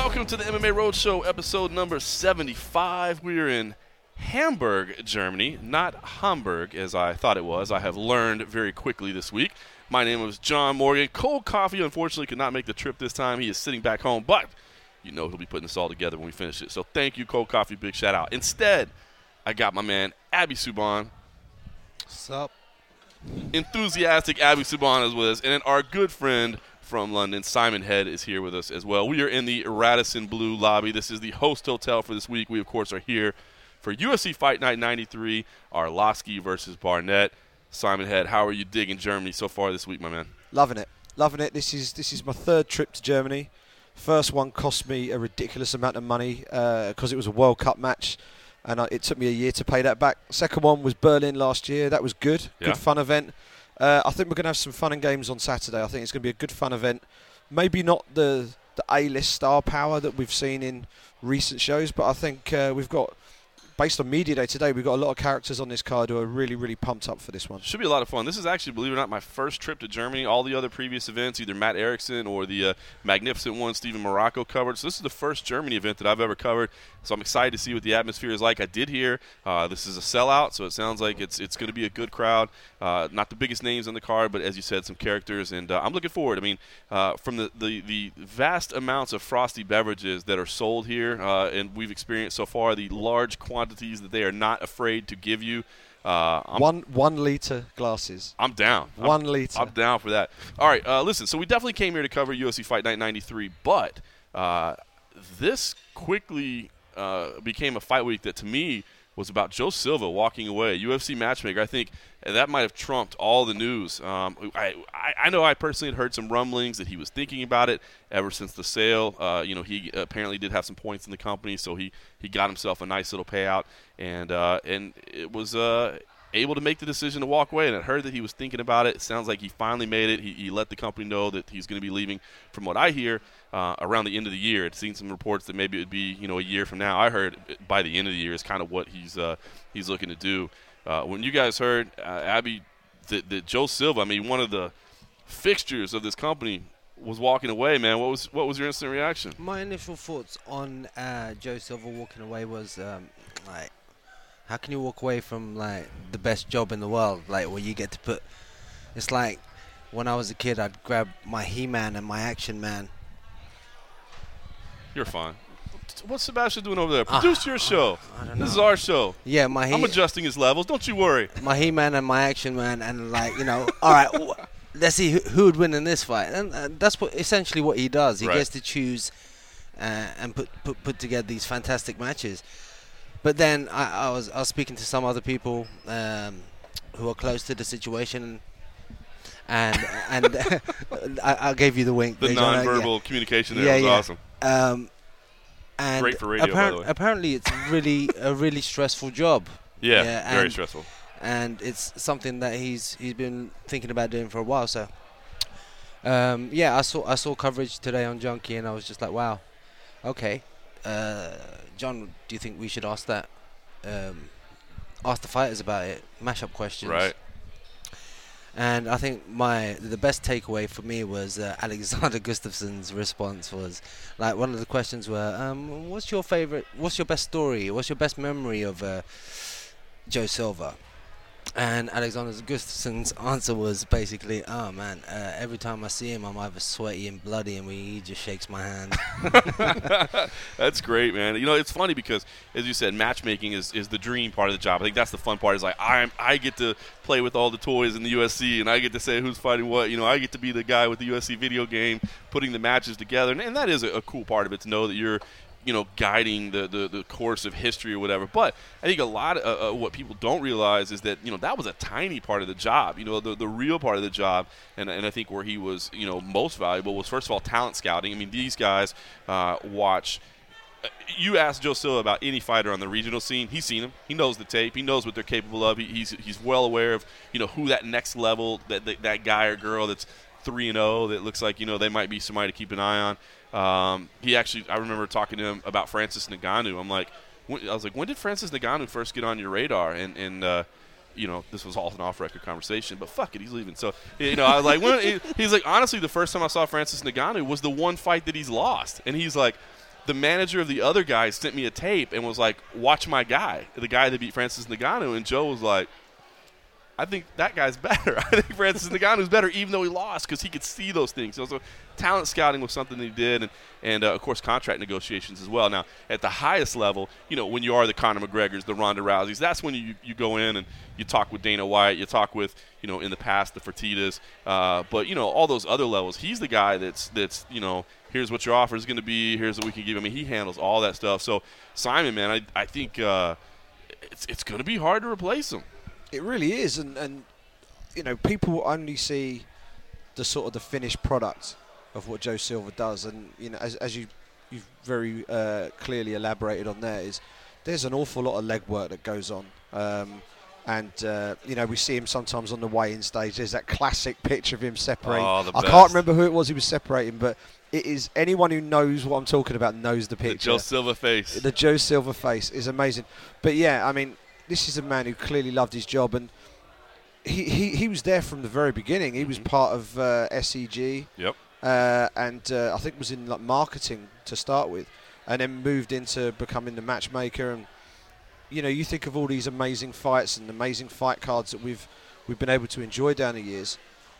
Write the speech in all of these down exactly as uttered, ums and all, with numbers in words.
Welcome to the M M A Roadshow, episode number seventy-five. We're in Hamburg, Germany, not Hamburg, as I thought it was. I have learned very quickly this week. My name is John Morgan. Cold Coffee, unfortunately, could not make the trip this time. He is sitting back home, but you know he'll be putting this all together when we finish it. So thank you, Cold Coffee. Big shout out. Instead, I got my man, Abby Subban. What's up? Enthusiastic Abby Subban is with us. And then our good friend from London, Simon Head, is here with us as well. We are in the Radisson Blu lobby. This is the host hotel for this week. We, of course, are here for U F C Fight Night ninety-three, Arlovski versus Barnett. Simon Head, how are you digging Germany so far this week, my man? Loving it. Loving it. This is this is my third trip to Germany. First one cost me a ridiculous amount of money because uh, it was a World Cup match, and I, it took me a year to pay that back. Second one was Berlin last year. That was good. Yeah. Good fun event. Uh, I think we're going to have some fun and games on Saturday. I think it's going to be a good fun event. Maybe not the the A-list star power that we've seen in recent shows, but I think uh, we've got, based on Media Day today, we've got a lot of characters on this card who are really, really pumped up for this one. Should be a lot of fun. This is actually, believe it or not, my first trip to Germany. All the other previous events, either Matt Erickson or the uh, magnificent one Stephen Morocco covered. So this is the first Germany event that I've ever covered. So I'm excited to see what the atmosphere is like. I did hear uh, this is a sellout, so it sounds like it's it's going to be a good crowd. Uh, not the biggest names on the card, but as you said, some characters. And uh, I'm looking forward. I mean, uh, from the, the, the vast amounts of frosty beverages that are sold here, uh, and we've experienced so far, the large quantities that they are not afraid to give you. Uh, I'm, one one litre glasses. I'm down. One I'm, litre. I'm down for that. All right, uh, listen, so we definitely came here to cover U F C Fight Night ninety-three, but uh, this quickly uh, became a fight week that, to me, was about Joe Silva walking away, U F C matchmaker. I think that might have trumped all the news. Um, I, I, I know I personally had heard some rumblings that he was thinking about it ever since the sale. Uh, you know, he apparently did have some points in the company, so he, he got himself a nice little payout, and uh, and it was uh, able to make the decision to walk away. And I heard that he was thinking about it. It sounds like he finally made it. He, he let the company know that he's going to be leaving, from what I hear, uh, around the end of the year. I'd seen some reports that maybe it would be, you know, a year from now. I heard by the end of the year is kind of what he's uh, he's looking to do. Uh, when you guys heard, uh, Abby, that, that Joe Silva, I mean, one of the fixtures of this company, was walking away, man, what was what was your instant reaction? My initial thoughts on uh, Joe Silva walking away was, um, like, how can you walk away from, like, the best job in the world, like, where you get to put, it's like when I was a kid, I'd grab my He-Man and my Action Man. You're fine. What's Sebastian doing over there? Produce uh, your show. I don't know. This is our show. Yeah, my he- I'm adjusting his levels. Don't you worry. My He-Man and my Action Man, and, like, you know, all right, w- let's see who, who would win in this fight. And uh, that's what essentially what he does. He right. gets to choose uh, and put, put put together these fantastic matches. But then I, I was I was speaking to some other people um, who are close to the situation, and and I, I gave you the wink. The Dejan, nonverbal yeah. communication there yeah, was yeah. awesome. Um, and Great for radio, appar- by the way. Apparently, it's really a really stressful job. Yeah, yeah very and, stressful. And it's something that he's he's been thinking about doing for a while. So, um, yeah, I saw I saw coverage today on Junkie, and I was just like, wow, okay. Uh, John, do you think we should ask that? Um, ask the fighters about it. Mash up questions. Right. And I think my the best takeaway for me was uh, Alexander Gustafsson's response was, like, one of the questions were, um, what's your favorite, what's your best story, what's your best memory of uh, Joe Silva? And Alexander Gustafsson's answer was basically, oh man, uh, every time I see him, I'm either sweaty and bloody, and he just shakes my hand. That's great, man. You know, it's funny because, as you said, matchmaking is, is the dream part of the job. I think that's the fun part. Is like I I get to play with all the toys in the U F C, and I get to say who's fighting what. You know, I get to be the guy with the U F C video game, putting the matches together, and, and that is a, a cool part of it, to know that you're, you know, guiding the, the, the course of history or whatever. But I think a lot of uh, uh, what people don't realize is that, you know, that was a tiny part of the job. You know, the the real part of the job, and and I think where he was, you know, most valuable was, first of all, talent scouting. I mean, these guys uh, watch. Uh, you ask Joe Silva about any fighter on the regional scene, he's seen them. He knows the tape. He knows what they're capable of. He, he's he's well aware of, you know, who that next level, that that, that guy or girl that's three and zero that looks like, you know, they might be somebody to keep an eye on. Um, he actually, I remember talking to him about Francis Ngannou. I'm like, when, I was like, when did Francis Ngannou first get on your radar? And, and uh, you know, this was all an off-record conversation, but fuck it, he's leaving. So, you know, I was like, when, he's like, honestly, the first time I saw Francis Ngannou was the one fight that he's lost. And he's like, the manager of the other guy sent me a tape and was like, watch my guy, the guy that beat Francis Ngannou. And Joe was like, I think that guy's better. I think Francis Ngannou's better, even though he lost, because he could see those things. So, so talent scouting was something that he did, and, and uh, of course, contract negotiations as well. Now, at the highest level, you know, when you are the Conor McGregors, the Ronda Rouseys, that's when you, you go in and you talk with Dana White, you talk with, you know, in the past, the Fertittas. Uh, but, you know, all those other levels, he's the guy that's, that's you know, here's what your offer is going to be, here's what we can give. I mean, he handles all that stuff. So, Simon, man, I, I think uh, it's, it's going to be hard to replace him. It really is, and, and you know, people only see the sort of the finished product of what Joe Silva does, and you know, as, as you you've very uh, clearly elaborated on there, is there's an awful lot of legwork that goes on, um, and uh, you know, we see him sometimes on the weigh-in stage. There's that classic picture of him separating. Oh, the I best. can't remember who it was he was separating, but it is anyone who knows what I'm talking about knows the picture. The Joe Silva face. The Joe Silva face is amazing, but yeah, I mean. This is a man who clearly loved his job, and he, he, he was there from the very beginning. He was Mm-hmm. part of uh, S E G, Yep. uh, and uh, I think was in like marketing to start with, and then moved into becoming the matchmaker. And you know, you think of all these amazing fights and amazing fight cards that we've we've been able to enjoy down the years.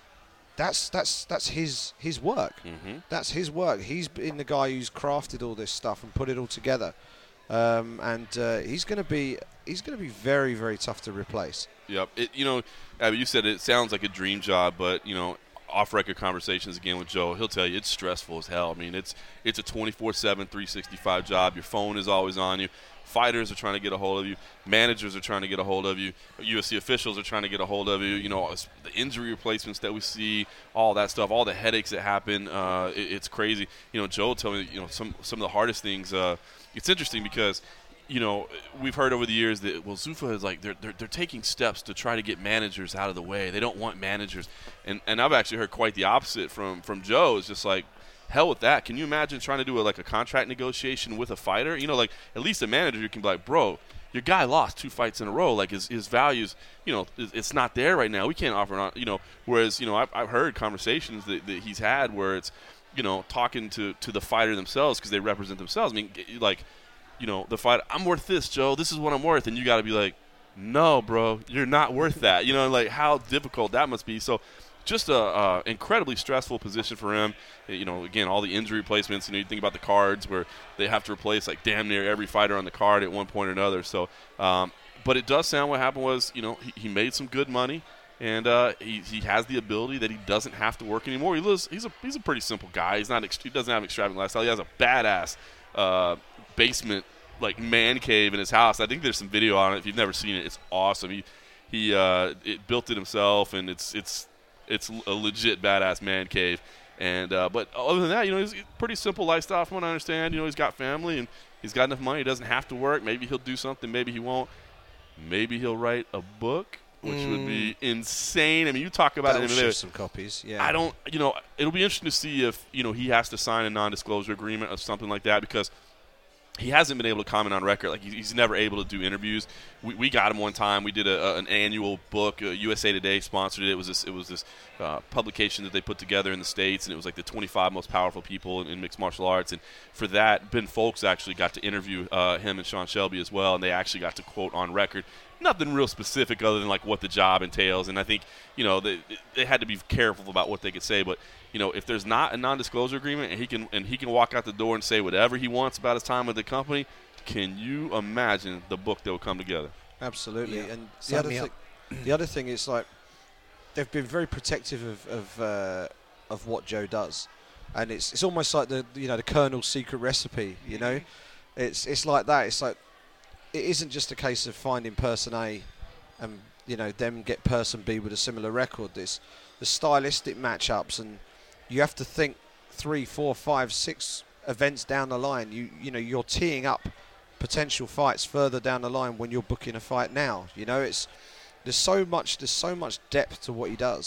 That's that's that's his his work. Mm-hmm. That's his work. He's been the guy who's crafted all this stuff and put it all together. Um, and uh, he's going to be he's going to be very, very tough to replace. Yep. It, you know, Abby, you said it sounds like a dream job, but, you know, off-record conversations again with Joe, he'll tell you it's stressful as hell. I mean, it's it's a twenty-four seven, three sixty-five job. Your phone is always on you. Fighters are trying to get a hold of you. Managers are trying to get a hold of you. U F C officials are trying to get a hold of you. You know, the injury replacements that we see, all that stuff, all the headaches that happen. Uh, it, it's crazy. You know, Joe told me, you know, some some of the hardest things. Uh, it's interesting because, you know, we've heard over the years that, well, Zuffa is like, they're, they're, they're taking steps to try to get managers out of the way. They don't want managers. And and I've actually heard quite the opposite from, from Joe. It's just like, hell with that. Can you imagine trying to do a, like a contract negotiation with a fighter? You know, like at least a manager can be like, bro, your guy lost two fights in a row. Like his, his values, you know, it's not there right now. We can't offer, on, you know, whereas, you know, I've, I've heard conversations that, that he's had where it's, you know, talking to, to the fighter themselves because they represent themselves. I mean, like, you know, the fighter, I'm worth this, Joe. This is what I'm worth. And you got to be like, no, bro, you're not worth that. You know, like how difficult that must be. So just a uh, incredibly stressful position for him. You know, again, all the injury replacements. You know, you think about the cards where they have to replace like damn near every fighter on the card at one point or another. So, um, but it does sound what happened was, you know, he, he made some good money. And uh, he, he has the ability that he doesn't have to work anymore. He lives. He's a he's a pretty simple guy. He's not. He doesn't have an extravagant lifestyle. He has a badass uh, basement like man cave in his house. I think there's some video on it. If you've never seen it, it's awesome. He he uh, it built it himself, and it's it's it's a legit badass man cave. And uh, but other than that, you know, he's a pretty simple lifestyle from what I understand. You know, he's got family and he's got enough money. He doesn't have to work. Maybe he'll do something. Maybe he won't. Maybe he'll write a book, which mm. would be insane. I mean, you talk about That'll it. ship some copies. Yeah. I don't. You know, it'll be interesting to see if you know he has to sign a non-disclosure agreement or something like that because he hasn't been able to comment on record. Like he's never able to do interviews. We, we got him one time. We did a, a, an annual book. Uh, U S A Today sponsored it. It was this. It was this uh, publication that they put together in the States, and it was like the twenty-five most powerful people in, in mixed martial arts. And for that, Ben Folks actually got to interview uh, him and Sean Shelby as well, and they actually got to quote on record. Nothing real specific other than like what the job entails. And I think you know they they had to be careful about what they could say, but. You know, if there's not a non-disclosure agreement and he can and he can walk out the door and say whatever he wants about his time with the company, can you imagine the book that will come together? Absolutely. Yeah. And the Sign other me thing, the other thing is like they've been very protective of of, uh, of what Joe does, and it's it's almost like the you know the Colonel's secret recipe. You know, it's it's like that. It's like it isn't just a case of finding person A and you know them get person B with a similar record. This the stylistic matchups and you have to think three, four, five, six events down the line. You you know you're teeing up potential fights further down the line when you're booking a fight now. You know it's there's so much there's so much depth to what he does.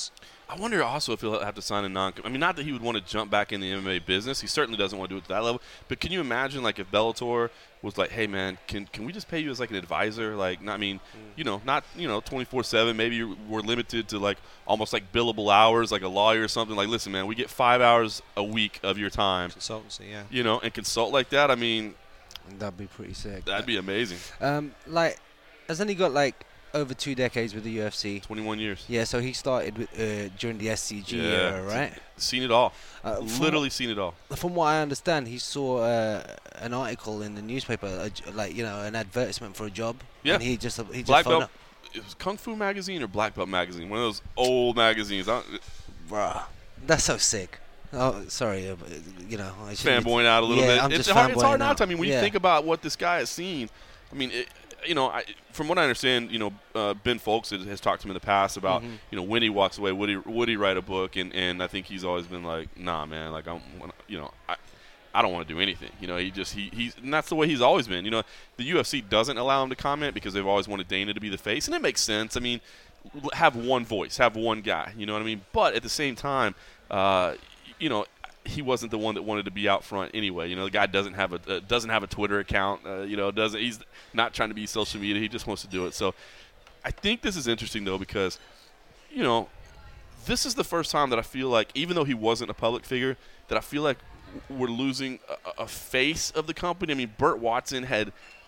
I wonder also if he'll have to sign a non. I mean, not that he would want to jump back in the M M A business. He certainly doesn't want to do it to that level. But can you imagine, like, if Bellator was like, "Hey, man, can can we just pay you as like an advisor? Like, not, I mean, mm. you know, not you know, twenty-four seven. Maybe we're limited to like almost like billable hours, like a lawyer or something. Like, listen, man, we get five hours a week of your time, consultancy, yeah. You know, and consult like that. I mean, that'd be pretty sick. That'd be amazing. Um, like, hasn't he got like over two decades with the U F C? twenty-one years. Yeah, so he started with, uh, during the S C G yeah, era, right? Seen it all. Uh, Literally seen it all. From what I understand, he saw uh, an article in the newspaper, uh, like, you know, an advertisement for a job. Yeah. And he just he just Black phoned Belt. up. It was Kung Fu Magazine or Black Belt Magazine, one of those old magazines. I, Bruh, that's so sick. Oh, sorry, uh, you know, I fanboying out a little yeah, bit. I'm It's just hard. It's hard fanboying not to. I out. mean, when yeah. you think about what this guy has seen, I mean, it, you know, I, from what I understand, you know, uh, Ben Folks has, has talked to him in the past about, mm-hmm. you know, when he walks away, would he would he write a book? And, and I think he's always been like, nah, man, like I'm, you know, I. I don't want to do anything. You know, he just he he's and that's the way he's always been. You know, the U F C doesn't allow him to comment because they've always wanted Dana to be the face, and it makes sense. I mean, have one voice, have one guy. You know what I mean? But at the same time, uh, you know, he wasn't the one that wanted to be out front anyway. You know, the guy doesn't have a uh, doesn't have a Twitter account. Uh, you know, doesn't he's not trying to be social media. He just wants to do it. So, I think this is interesting though because, you know, this is the first time that I feel like, even though he wasn't a public figure, that I feel like we're losing a, a face of the company. I mean, Burt Watson had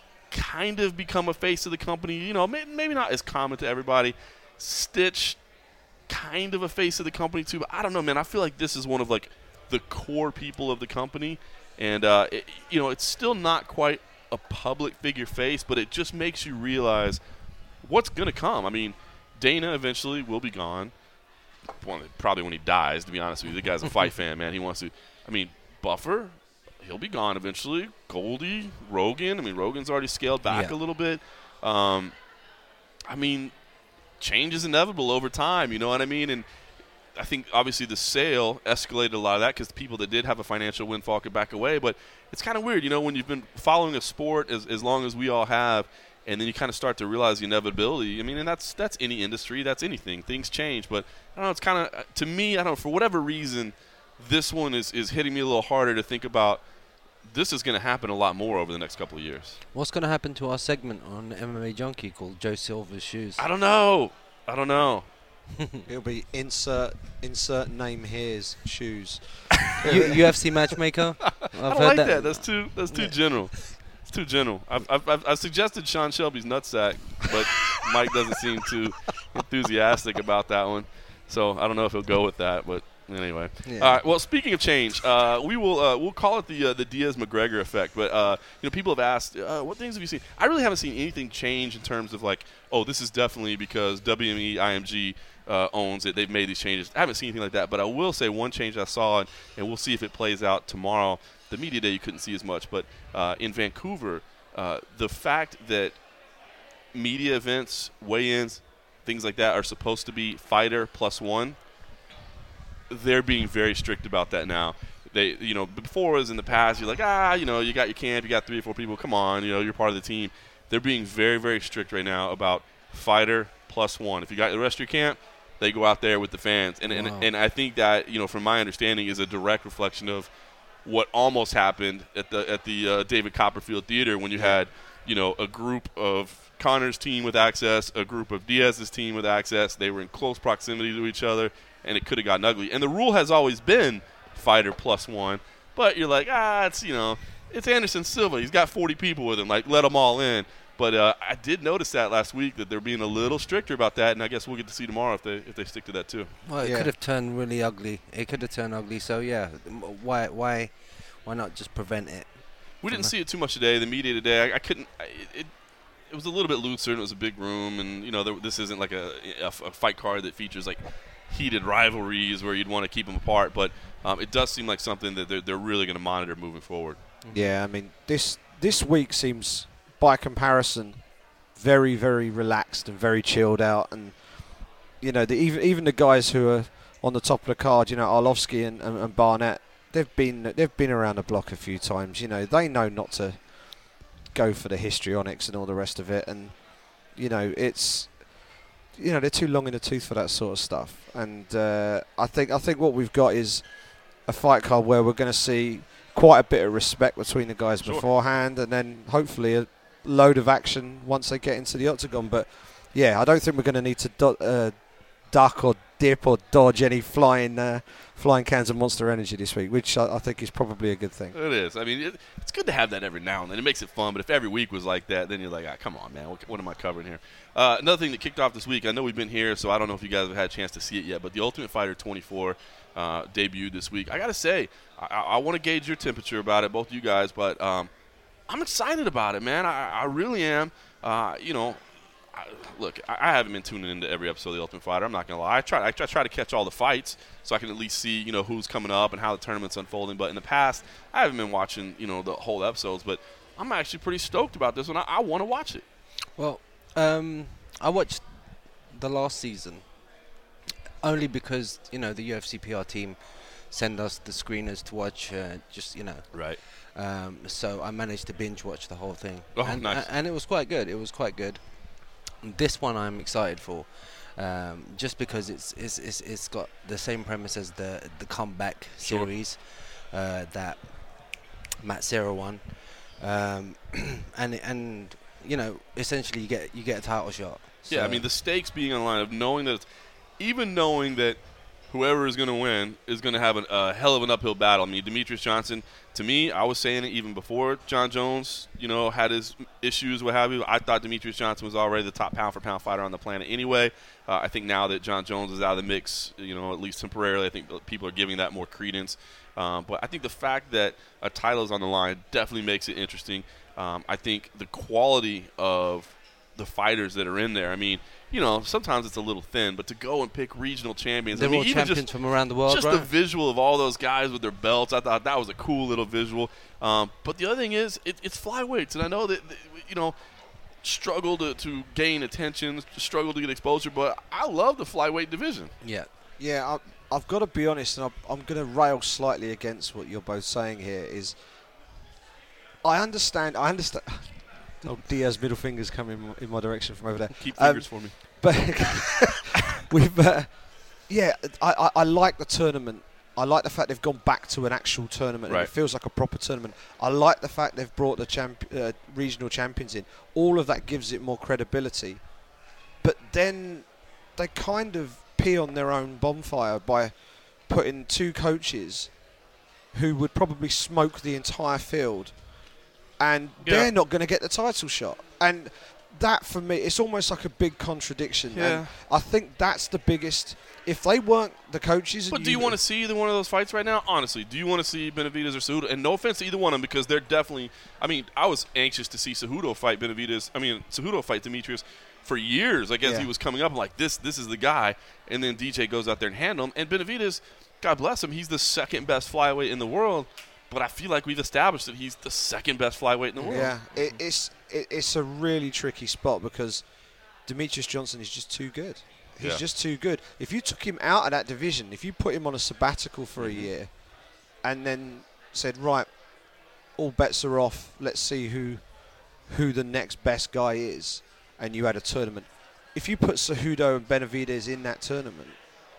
kind of become a face of the company. You know, maybe not as common to everybody. Stitch, kind of a face of the company too. But I don't know, man. I feel like this is one of like the core people of the company, and uh, it, you know, it's still not quite a public figure face, but it just makes you realize what's gonna come. I mean, Dana eventually will be gone. Well, probably when he dies. To be honest with you, the guy's a fight fan, man. He wants to. I mean. Buffer, he'll be gone eventually. Goldie, Rogan. I mean, Rogan's already scaled back yeah. a little bit. Um, I mean, change is inevitable over time. You know what I mean? And I think obviously the sale escalated a lot of that because the people that did have a financial windfall could back away. But it's kind of weird, you know, when you've been following a sport as as long as we all have, and then you kind of start to realize the inevitability. I mean, and that's that's any industry, that's anything. Things change, but I don't know. It's kind of to me, I don't know, for whatever reason. This one is, is hitting me a little harder to think about. This is going to happen a lot more over the next couple of years. What's going to happen to our segment on M M A Junkie called Joe Silver's Shoes? I don't know. I don't know. It'll be insert insert name here's shoes. U- UFC matchmaker. I've I don't heard like that. that. That's too that's too yeah. general. It's too general. I've, I've, I've, I've suggested Sean Shelby's nutsack, but Mike doesn't seem too enthusiastic about that one. So I don't know if he'll go with that, but. Anyway, yeah. All right. Well, speaking of change, uh, we will uh, we'll call it the uh, the Diaz McGregor effect. But uh, you know, people have asked, uh, what things have you seen? I really haven't seen anything change in terms of like, oh, this is definitely because W M E I M G uh, owns it. They've made these changes. I haven't seen anything like that. But I will say one change I saw, and, and we'll see if it plays out tomorrow. The media day you couldn't see as much, but uh, in Vancouver, uh, the fact that media events, weigh-ins, things like that are supposed to be fighter plus one. They're being very strict about that now. They, you know, before as in the past, you're like, ah, you know, you got your camp, you got three or four people, come on, you know, you're part of the team. They're being very, very strict right now about fighter plus one. If you got the rest of your camp, they go out there with the fans. And, wow. and, and I think that, you know, from my understanding, is a direct reflection of what almost happened at the at the uh, David Copperfield Theater when you had, you know, a group of Connor's team with access, a group of Diaz's team with access. They were in close proximity to each other. And it could have gotten ugly. And the rule has always been fighter plus one. But you're like, ah, it's, you know, it's Anderson Silva. He's got forty people with him. Like, let them all in. But uh, I did notice that last week, that they're being a little stricter about that. And I guess we'll get to see tomorrow if they if they stick to that too. Well, it yeah. could have turned really ugly. It could have turned ugly. So, yeah, why why, why not just prevent it? We didn't see it too much today. The media today, I, I couldn't I, – it, it was a little bit looser, and it was a big room. And, you know, there, this isn't like a, a, a fight card that features, like – heated rivalries where you'd want to keep them apart, but um, it does seem like something that they're, they're really going to monitor moving forward. Yeah, I mean, this this week seems, by comparison, very, very relaxed and very chilled out. And, you know, the, even even the guys who are on the top of the card, you know, Arlovsky and, and, and Barnett, they've been they've been around the block a few times. You know, they know not to go for the histrionics and all the rest of it. And, you know, it's... you know, they're too long in the tooth for that sort of stuff. And uh, I think I think what we've got is a fight card where we're going to see quite a bit of respect between the guys Sure. beforehand, and then hopefully a load of action once they get into the octagon. But yeah, I don't think we're going to need to do- uh, duck or dip or dodge any flying uh, flying cans of Monster Energy this week, which I, I think is probably a good thing. It is. I mean, it, it's good to have that every now and then. It makes it fun. But if every week was like that, then you're like, ah, come on, man. What, what am I covering here? Uh, another thing that kicked off this week, I know we've been here, so I don't know if you guys have had a chance to see it yet, but the Ultimate Fighter twenty-four uh, debuted this week. I got to say, I, I want to gauge your temperature about it, both of you guys, but um, I'm excited about it, man. I, I really am. Uh, you know, I, look, I, I haven't been tuning into every episode of the Ultimate Fighter. I'm not gonna lie. I try, I try, try to catch all the fights so I can at least see, you know, who's coming up and how the tournament's unfolding. But in the past, I haven't been watching, you know, the whole episodes. But I'm actually pretty stoked about this one. I, I want to watch it. Well, um, I watched the last season only because, you know, the U F C P R team send us the screeners to watch. Uh, just you know, Right. Um, so I managed to binge watch the whole thing. Oh, and, nice. a- and it was quite good. It was quite good. This one I'm excited for, um, just because it's, it's it's it's got the same premise as the the comeback Sure. series uh, that Matt Serra won, um, and and you know essentially you get you get a title shot. Yeah, I So- mean, the stakes being on the line of knowing that, it's, even knowing that whoever is going to win is going to have an, a hell of an uphill battle. I mean, Demetrius Johnson, to me, I was saying it even before John Jones, you know, had his issues, what have you. I thought Demetrius Johnson was already the top pound-for-pound fighter on the planet anyway. Uh, I think now that John Jones is out of the mix, you know, at least temporarily, I think people are giving that more credence. Um, but I think the fact that a title is on the line definitely makes it interesting. Um, I think the quality of the fighters that are in there, I mean, you know, sometimes it's a little thin, but to go and pick regional champions, they're I mean, all even champions just, from around the world, just right? the visual of all those guys with their belts, I thought that was a cool little visual. Um, but the other thing is, it, it's flyweights, and I know that, that you know, struggle to, to gain attention, struggle to get exposure, but I love the flyweight division. yeah. Yeah, I, I've got to be honest, and I'm, I'm going to rail slightly against what you're both saying here. Is I understand, I understand. Oh, Diaz middle fingers coming in, in my direction from over there. Keep Um, fingers for me. But we've, uh, yeah, I, I, I like the tournament. I like the fact they've gone back to an actual tournament, and Right. it feels like a proper tournament. I like the fact they've brought the champ, uh, regional champions in. All of that gives it more credibility. But then they kind of pee on their own bonfire by putting two coaches who would probably smoke the entire field, and Yeah. they're not going to get the title shot. And that, for me, it's almost like a big contradiction. Yeah. And I think that's the biggest. If they weren't the coaches, But and do you want to see either one of those fights right now? Honestly, do you want to see Benavidez or Cejudo? And no offense to either one of them, because they're definitely. I mean, I was anxious to see Cejudo fight Benavidez. I mean, Cejudo fight Demetrius for years. I guess Yeah. he was coming up. I'm like, this, this is the guy. And then D J goes out there and handle him. And Benavidez, God bless him, he's the second best flyweight in the world. But I feel like we've established that he's the second best flyweight in the world. Yeah, it, it's it, it's a really tricky spot because Demetrius Johnson is just too good. He's Yeah. just too good. If you took him out of that division, if you put him on a sabbatical for a Mhm. year, and then said, right, all bets are off. Let's see who who the next best guy is, and you had a tournament. If you put Cejudo and Benavidez in that tournament,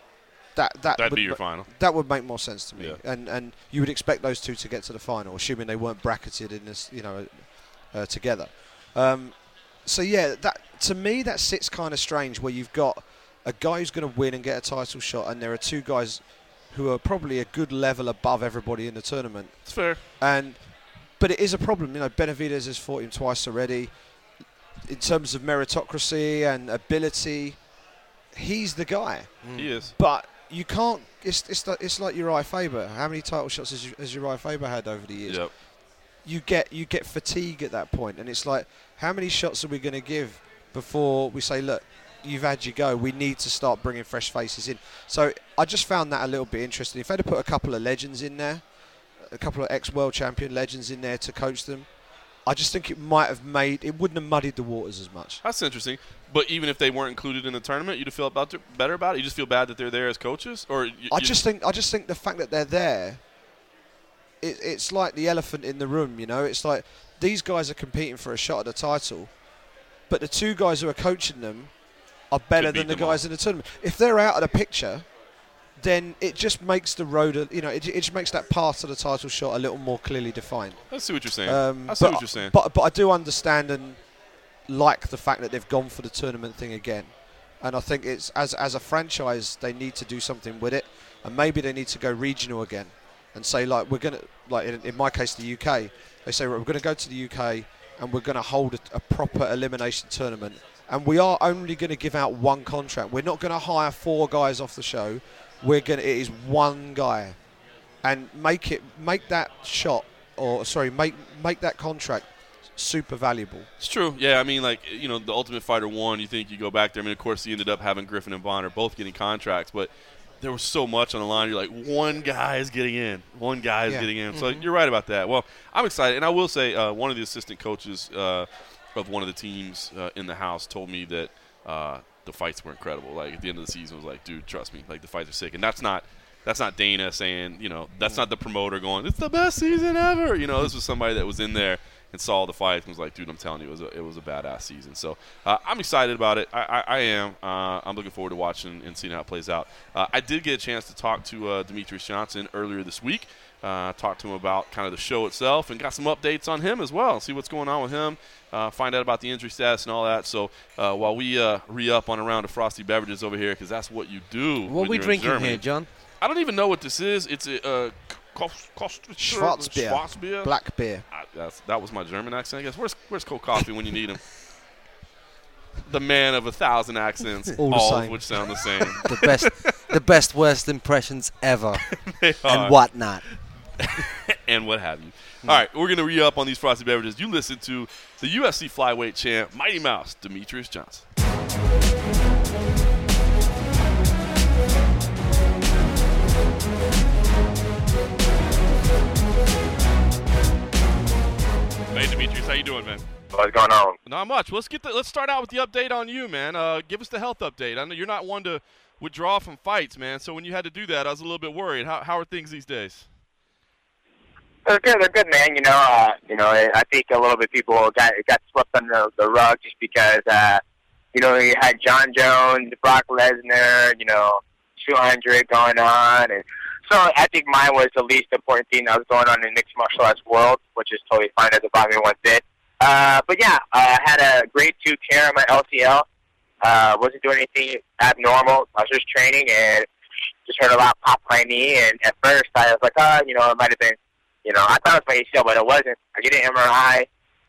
that that That'd would be your ma- final. that would make more sense to me. Yeah. And and you would expect those two to get to the final, assuming they weren't bracketed in this, you know, uh, together. Um, so yeah, that to me that sits kind of strange, where you've got a guy who's going to win and get a title shot, and there are two guys who are probably a good level above everybody in the tournament. It's fair. And but it is a problem, you know. Benavidez has fought him twice already. In terms of meritocracy and ability, he's the guy. Mm. He is. But you can't. It's it's like, it's like Uriah Faber. How many title shots has, has Uriah Faber had over the years? Yep. You get you get fatigue at that point, and it's like, how many shots are we going to give before we say, look, you've had your go. We need to start bringing fresh faces in. So I just found that a little bit interesting. If they'd have put a couple of legends in there, a couple of ex-world champion legends in there to coach them, I just think it might have made it wouldn't have muddied the waters as much. That's interesting. But even if they weren't included in the tournament, you'd feel about it, better about it? You just feel bad that they're there as coaches? Or you, I you just think I just think the fact that they're there, it, it's like the elephant in the room. You know, it's like these guys are competing for a shot at the title, but the two guys who are coaching them are better Could beat than the them guys all. in the tournament. If they're out of the picture, then it just makes the road, a, you know, it, it just makes that path to the title shot a little more clearly defined. I see what you're saying. Um, I see but, what you're saying. But but I do understand and like the fact that they've gone for the tournament thing again, and I think it's as as a franchise they need to do something with it, and maybe they need to go regional again, and say like we're gonna like in, in my case the U K, they say right, we're gonna go to the U K and we're gonna hold a, a proper elimination tournament, and we are only gonna give out one contract. We're not gonna hire four guys off the show. We're gonna it is one guy, and make it make that shot or sorry make make that contract super valuable. It's true. Yeah, I mean, like, you know, the Ultimate Fighter one, you think you go back there. I mean, of course, he ended up having Griffin and Bonner both getting contracts, but there was so much on the line. You're like, one guy is getting in. One guy is Yeah. getting in. Mm-hmm. So you're right about that. Well, I'm excited. And I will say uh, one of the assistant coaches uh, of one of the teams uh, in the house told me that uh, the fights were incredible. Like, at the end of the season, was like, dude, trust me. Like, the fights are sick. And that's not that's not Dana saying, you know, that's not the promoter going, it's the best season ever. You know, this was somebody that was in there and saw the fight and was like, dude, I'm telling you, it was a, it was a badass season. So uh, I'm excited about it. I, I, I am. Uh, I'm looking forward to watching and seeing how it plays out. Uh, I did get a chance to talk to uh, Demetrius Johnson earlier this week. Uh, talked to him about kind of the show itself and got some updates on him as well. See what's going on with him. Uh, find out about the injury status and all that. So uh, while we uh, re-up on a round of frosty beverages over here, because that's what you do. What when are we you're in drinking Germany. here, John? I don't even know what this is. It's a uh, Kost, Kost, Schwarzbier. Schwarzbier. Black beer. I, that's, that was my German accent, I guess. Where's Where's Cold Coffee when you need him? The man of a thousand accents, All all, the of same. which sound the same. The best, the best worst impressions ever, They are. and whatnot. and what have you. All right, we're going to re-up on these frosty beverages. You listen to the U F C flyweight champ, Mighty Mouse, Demetrius Johnson. Hey, Demetrius, how you doing, man? What's going on? Not much. Let's get the, let's start out with the update on you, man. Uh, give us the health update. I know you're not one to withdraw from fights, man. So when you had to do that, I was a little bit worried. How how are things these days? They're good. They're good, man. You know, uh, you know. I I think a little bit people got got swept under the rug just because, uh, you know, you had John Jones, Brock Lesnar, you know, two hundred going on, and so I think mine was the least important thing that was going on in the mixed martial arts world, which is totally fine as a boxing once did. Uh, but yeah, I had a grade two tear on my L C L. Uh, wasn't doing anything abnormal. I was just training and just heard a lot pop my knee. And at first I was like, oh, you know, it might have been, you know, I thought it was my A C L, but it wasn't. I get an M R I.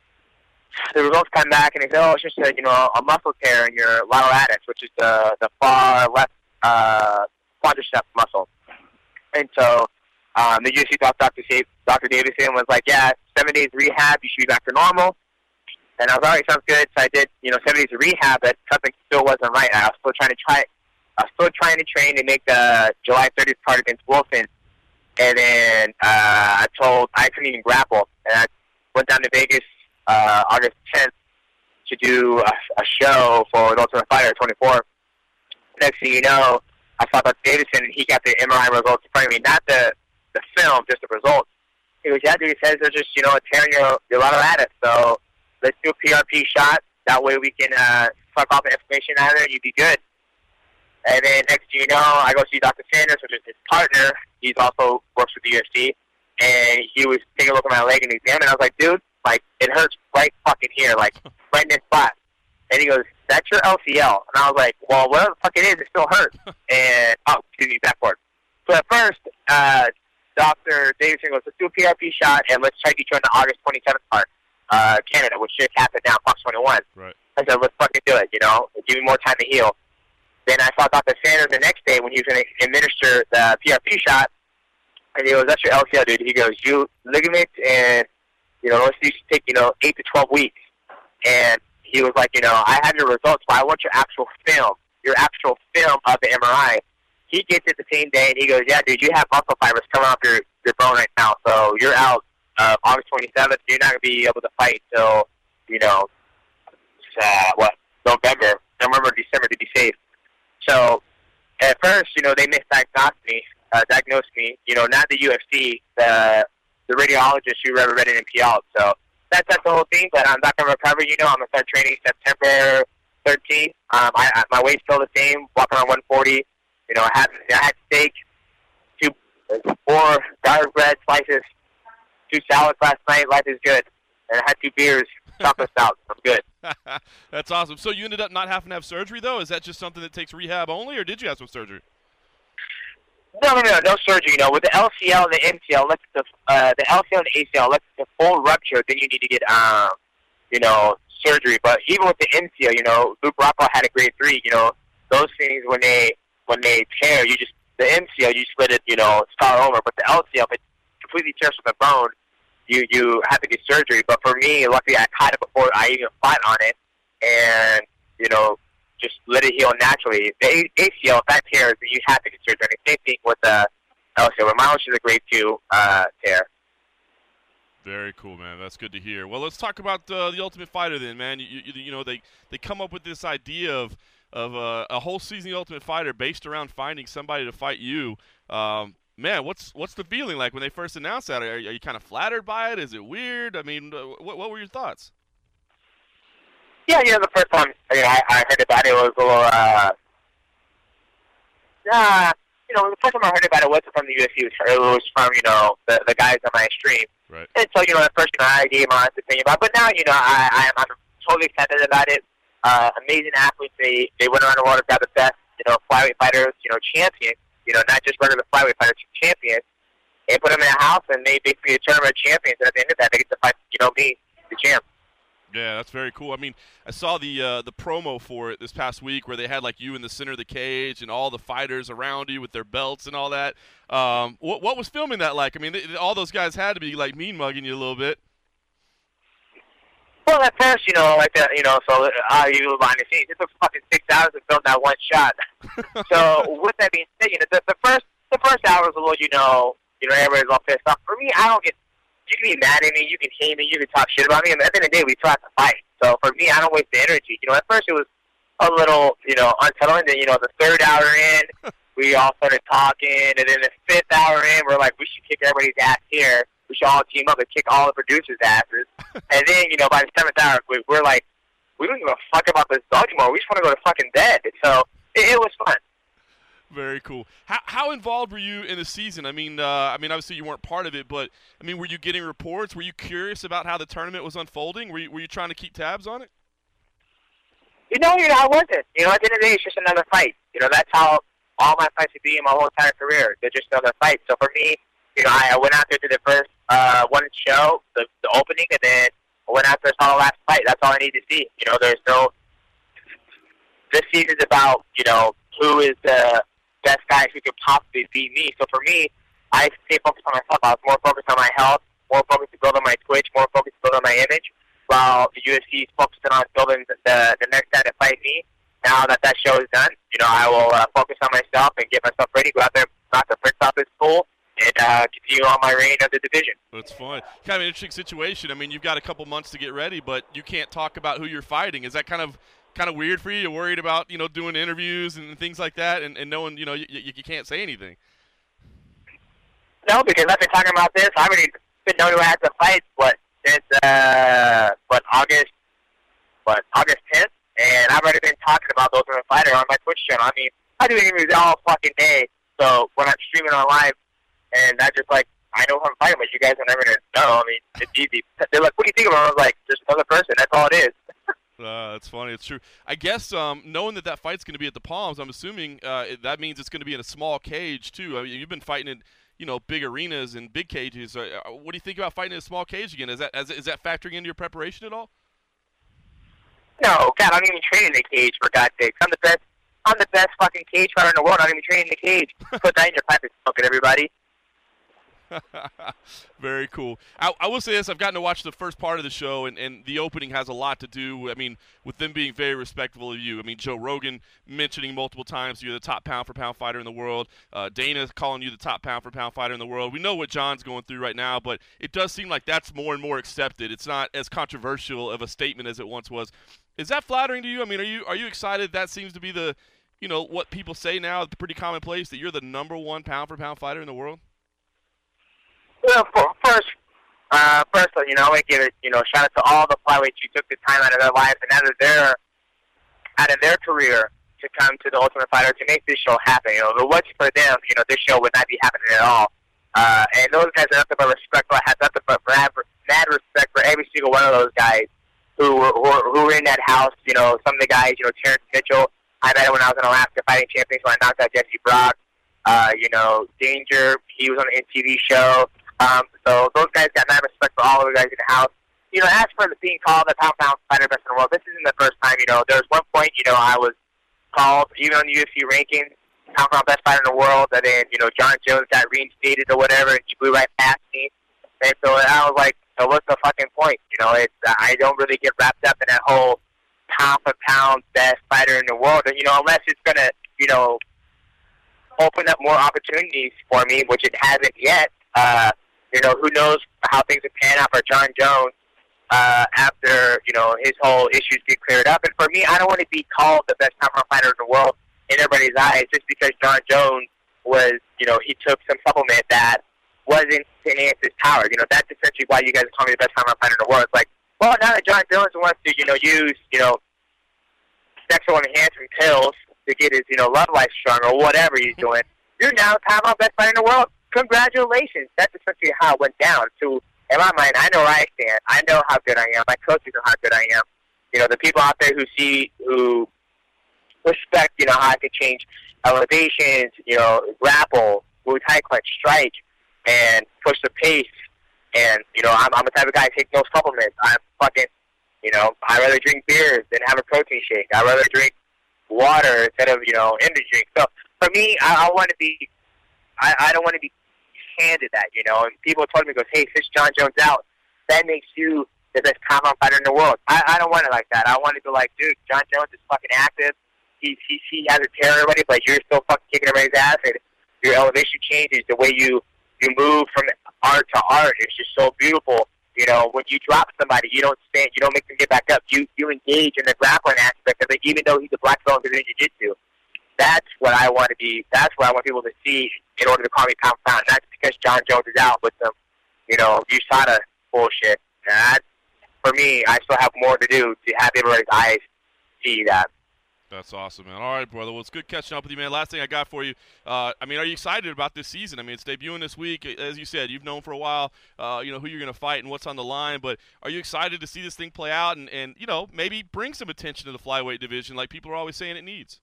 The results come back and they say, oh, it's just a, you know, a muscle tear in your lateralis, which is the the far left uh, quadricep muscle. And so um, the U F C doc, Doctor Doctor Davidson was like, yeah, seven days rehab, you should be back to normal. And I was, all right, sounds good. So I did, you know, seven days of rehab, but something still wasn't right. I was still trying to try, I was still trying to train to make the July thirtieth card against Wolfen. And then uh, I told, I couldn't even grapple. And I went down to Vegas uh, August tenth to do a, a show for the Ultimate Fighter twenty-four. Next thing you know, I saw Doctor Davidson, and he got the M R I results in front of me, not the, the film, just the results. He goes, yeah, dude, he says there's just, you know, a tear in your, your lateralis, so let's do a P R P shot. That way we can uh, suck all the inflammation out of there, and you'd be good. And then next thing you know, I go see Doctor Sanders, which is his partner. He's also works with the U F C, and he was taking a look at my leg and examining. I was like, dude, like, it hurts right fucking here, like, right in this spot. And he goes, that's your L C L. And I was like, well, whatever the fuck it is, it still hurts. And, oh, excuse me, backward. So at first, uh, Doctor Davidson goes, let's do a P R P shot, and let's try to get you on the August twenty-seventh card, uh, Canada, which should happen now, Fox twenty-one. Right. I said, let's fucking do it, you know, give me more time to heal. Then I saw Doctor Sanders the next day when he was going to administer the P R P shot, and he goes, that's your L C L, dude. He goes, you ligament, and, you know, let's these take, you know, eight to twelve weeks. And he was like, you know, I have your results, but I want your actual film, your actual film of the M R I. He gets it the same day, and he goes, yeah, dude, you have muscle fibers coming off your, your bone right now, so you're out uh, August twenty-seventh. You're not going to be able to fight until, you know, uh, what, November, November, December to be safe. So at first, you know, they misdiagnosed me, uh, diagnosed me, you know, not the U F C, the the radiologist who read it in P L. So that's, that's the whole thing, but I'm not going to recover. You know, I'm going to start training September thirteen. Um, I, I my weight's still the same. Walking around one forty. You know, I had I had steak, two, four garlic bread slices, two salads last night. Life is good. And I had two beers, chocolate stout. I'm good. That's awesome. So you ended up not having to have surgery, though? Is that just something that takes rehab only, or did you have some surgery? No, no, no, no surgery. You know, with the L C L and the M C L, unless it's the uh, the L C L and the A C L, unless it's a full rupture, then you need to get um, you know, surgery. But even with the M C L, you know, Luke Rockhold had a grade three. You know, those things when they when they tear, you just the M C L you split it, you know, start over. But the L C L, if it completely tears from the bone, you you have to get surgery. But for me, luckily, I caught it before I even fought on it, and you know, just let it heal naturally. The A C L, if that tears, then you have to get surgery. And the same thing with the L C L. But mine was just a grade two uh, tear. Very cool, man. That's good to hear. Well, let's talk about uh, the Ultimate Fighter then, man. You, you, you know, they, they come up with this idea of of uh, a whole season of the Ultimate Fighter based around finding somebody to fight you. Um, man, what's what's the feeling like when they first announced that? Are, are you kind of flattered by it? Is it weird? I mean, uh, what what were your thoughts? Yeah, you know, the first time you know, I, I heard about it, it was a little, uh, uh, you know, the first time I heard about it wasn't from the U F C. It was, it was from, you know, the, the guys on my stream. Right. And so, you know, at first, you know, I gave my honest opinion about it. But now, you know, I, I, I'm totally excited about it. Uh, amazing athletes. They, they went around the world and got the best, you know, flyweight fighters, you know, champions, you know, not just regular flyweight fighters, champions, and put them in a house, and they basically a tournament of champions. And at the end of that, they get to fight, you know, me, the champ. Yeah, that's very cool. I mean, I saw the uh, the promo for it this past week where they had like you in the center of the cage and all the fighters around you with their belts and all that. Um, what what was filming that like? I mean, they, all those guys had to be like mean mugging you a little bit. Well, at first, you know, like that, you know, so uh, you behind the scenes, it took fucking six hours to film that one shot. So with that being said, you know, the, the first the first hour was a little, you know, you know, everybody's all pissed off. For me, I don't get. You can be mad at me, you can hate me, you can talk shit about me, and at the end of the day, we still have to fight. So for me, I don't waste the energy. You know, at first it was a little, you know, unsettling. Then, you know, the third hour in, we all started talking, and then the fifth hour in, we're like, we should kick everybody's ass here. We should all team up and kick all the producers' asses. And then, you know, by the seventh hour, we, we're like, we don't give a fuck about this dog anymore. We just want to go to fucking bed. So it, it was fun. Very cool. How how involved were you in the season? I mean, uh, I mean, obviously you weren't part of it, but I mean, were you getting reports? Were you curious about how the tournament was unfolding? Were you, were you trying to keep tabs on it? You know, you know, I wasn't. You know, at the end of the day, it's just another fight. You know, that's how all my fights would be in my whole entire career. They're just another fight. So for me, you know, I, I went out there to the first uh, one show, the, the opening, and then I went out there and saw the last fight. That's all I need to see. You know, there's no. This season's about, you know, who is the best guy who could possibly beat me. So for me, I stay focused on myself. I was more focused on my health, more focused to build on my Twitch, more focused to build on my image, while the U F C is focusing on building the, the, the next guy to fight me. Now that that show is done, you know, I will uh, focus on myself and get myself ready, go out there, knock the bricks off this pool, and uh, continue on my reign of the division. That's fun. Kind of an interesting situation. I mean, you've got a couple months to get ready, but you can't talk about who you're fighting. Is that kind of kind of weird for you? You're worried about, you know, doing interviews and things like that, and, and knowing, you know, you, you, you can't say anything. No, because I've been talking about this. I've already been known who I had to fight, what, since, uh, what, August, what, August tenth? And I've already been talking about those Ultimate Fighter on my Twitch channel. I mean, I do interviews all fucking day. So when I'm streaming on live, and I just like, I know who I'm fighting, but you guys are never going to know. I mean, it's easy. They're like, what do you think of him? I was like, just another person. That's all it is. Uh, that's funny. It's true. I guess um, knowing that that fight's going to be at the Palms, I'm assuming uh, it, that means it's going to be in a small cage too. I mean, you've been fighting in, you know, big arenas and big cages. Uh, what do you think about fighting in a small cage again? Is that is, is that factoring into your preparation at all? No, God, I don't even train in the cage, for God's sake. I'm the best. I'm the best fucking cage fighter in the world. I don't even train in the cage. Put that in your pipe and smoke it, everybody. Very cool. I, I will say this: I've gotten to watch the first part of the show, and, and the opening has a lot to do. I mean, with them being very respectful of you. I mean, Joe Rogan mentioning multiple times you're the top pound for pound fighter in the world. Uh, Dana calling you the top pound for pound fighter in the world. We know what John's going through right now, but it does seem like that's more and more accepted. It's not as controversial of a statement as it once was. Is that flattering to you? I mean, are you are you excited? That seems to be the, you know, what people say now. It's pretty commonplace that you're the number one pound for pound fighter in the world. Well, for, first, uh, first, you know, I want to give it, you know, shout out to all the flyweights who took the time out of their lives and out of their, out of their career to come to the Ultimate Fighter to make this show happen. You know, if it wasn't for them, you know, this show would not be happening at all. Uh, and those guys are nothing but respect. I have nothing but mad, mad respect for every single one of those guys who were, who were who were in that house. You know, some of the guys, you know, Terrence Mitchell, I met him when I was in Alaska Fighting Champions when I knocked out Jesse Brock. Uh, you know, Danger, he was on the M T V show. Um, so those guys got mad respect for all of the guys in the house. You know, as for being called the pound pound fighter best in the world, this isn't the first time. You know, there was one point, you know, I was called, even on the U F C rankings, pound pound best fighter in the world, and then, you know, John Jones got reinstated or whatever, and he blew right past me. And so I was like, so what's the fucking point? You know, it's I don't really get wrapped up in that whole pound for pound best fighter in the world, and, you know, unless it's gonna, you know, open up more opportunities for me, which it hasn't yet. Uh, you know, who knows how things will pan out for John Jones uh, after, you know, his whole issues get cleared up. And for me, I don't want to be called the best pound fighter in the world in everybody's eyes just because John Jones was, you know, he took some supplement that wasn't to enhance his power. You know, that's essentially why you guys call me the best pound fighter in the world. It's like, well, now that John Jones wants to, you know, use, you know, sexual enhancement pills to get his, you know, love life strong or whatever he's doing, you're now the pound best fighter in the world. Congratulations. That's essentially how it went down. So, in my mind, I know where I stand. I know how good I am. My coaches know how good I am. You know, the people out there who see, who respect, you know, how I can change elevations, you know, grapple, move high clutch, strike, and push the pace. And, you know, I'm, I'm the type of guy who takes no supplements. I'm fucking, you know, I'd rather drink beers than have a protein shake. I'd rather drink water instead of, you know, energy drink. So, for me, I, I want to be, I, I don't want to be handed that, you know. And people told me, goes, hey, fish John Jones out. That makes you the best compound fighter in the world. I, I don't want it like that. I want to be like, dude, John Jones is fucking active. He, he, he has a tear everybody, but you're still fucking kicking everybody's ass. And your elevation changes. The way you, you move from art to art, it's just so beautiful. You know, when you drop somebody, you don't stand, you don't make them get back up. You, you engage in the grappling aspect of it, even though he's a black belt in jiu-jitsu. That's what I want to be. That's what I want people to see in order to call me pound for pound. Not because John Jones is out with some, you know, U S A D A bullshit. And that, for me, I still have more to do to have everybody's eyes see that. That's awesome, man. All right, brother. Well, it's good catching up with you, man. Last thing I got for you, uh, I mean, are you excited about this season? I mean, it's debuting this week. As you said, you've known for a while, uh, you know, who you're going to fight and what's on the line. But are you excited to see this thing play out and, and, you know, maybe bring some attention to the flyweight division like people are always saying it needs?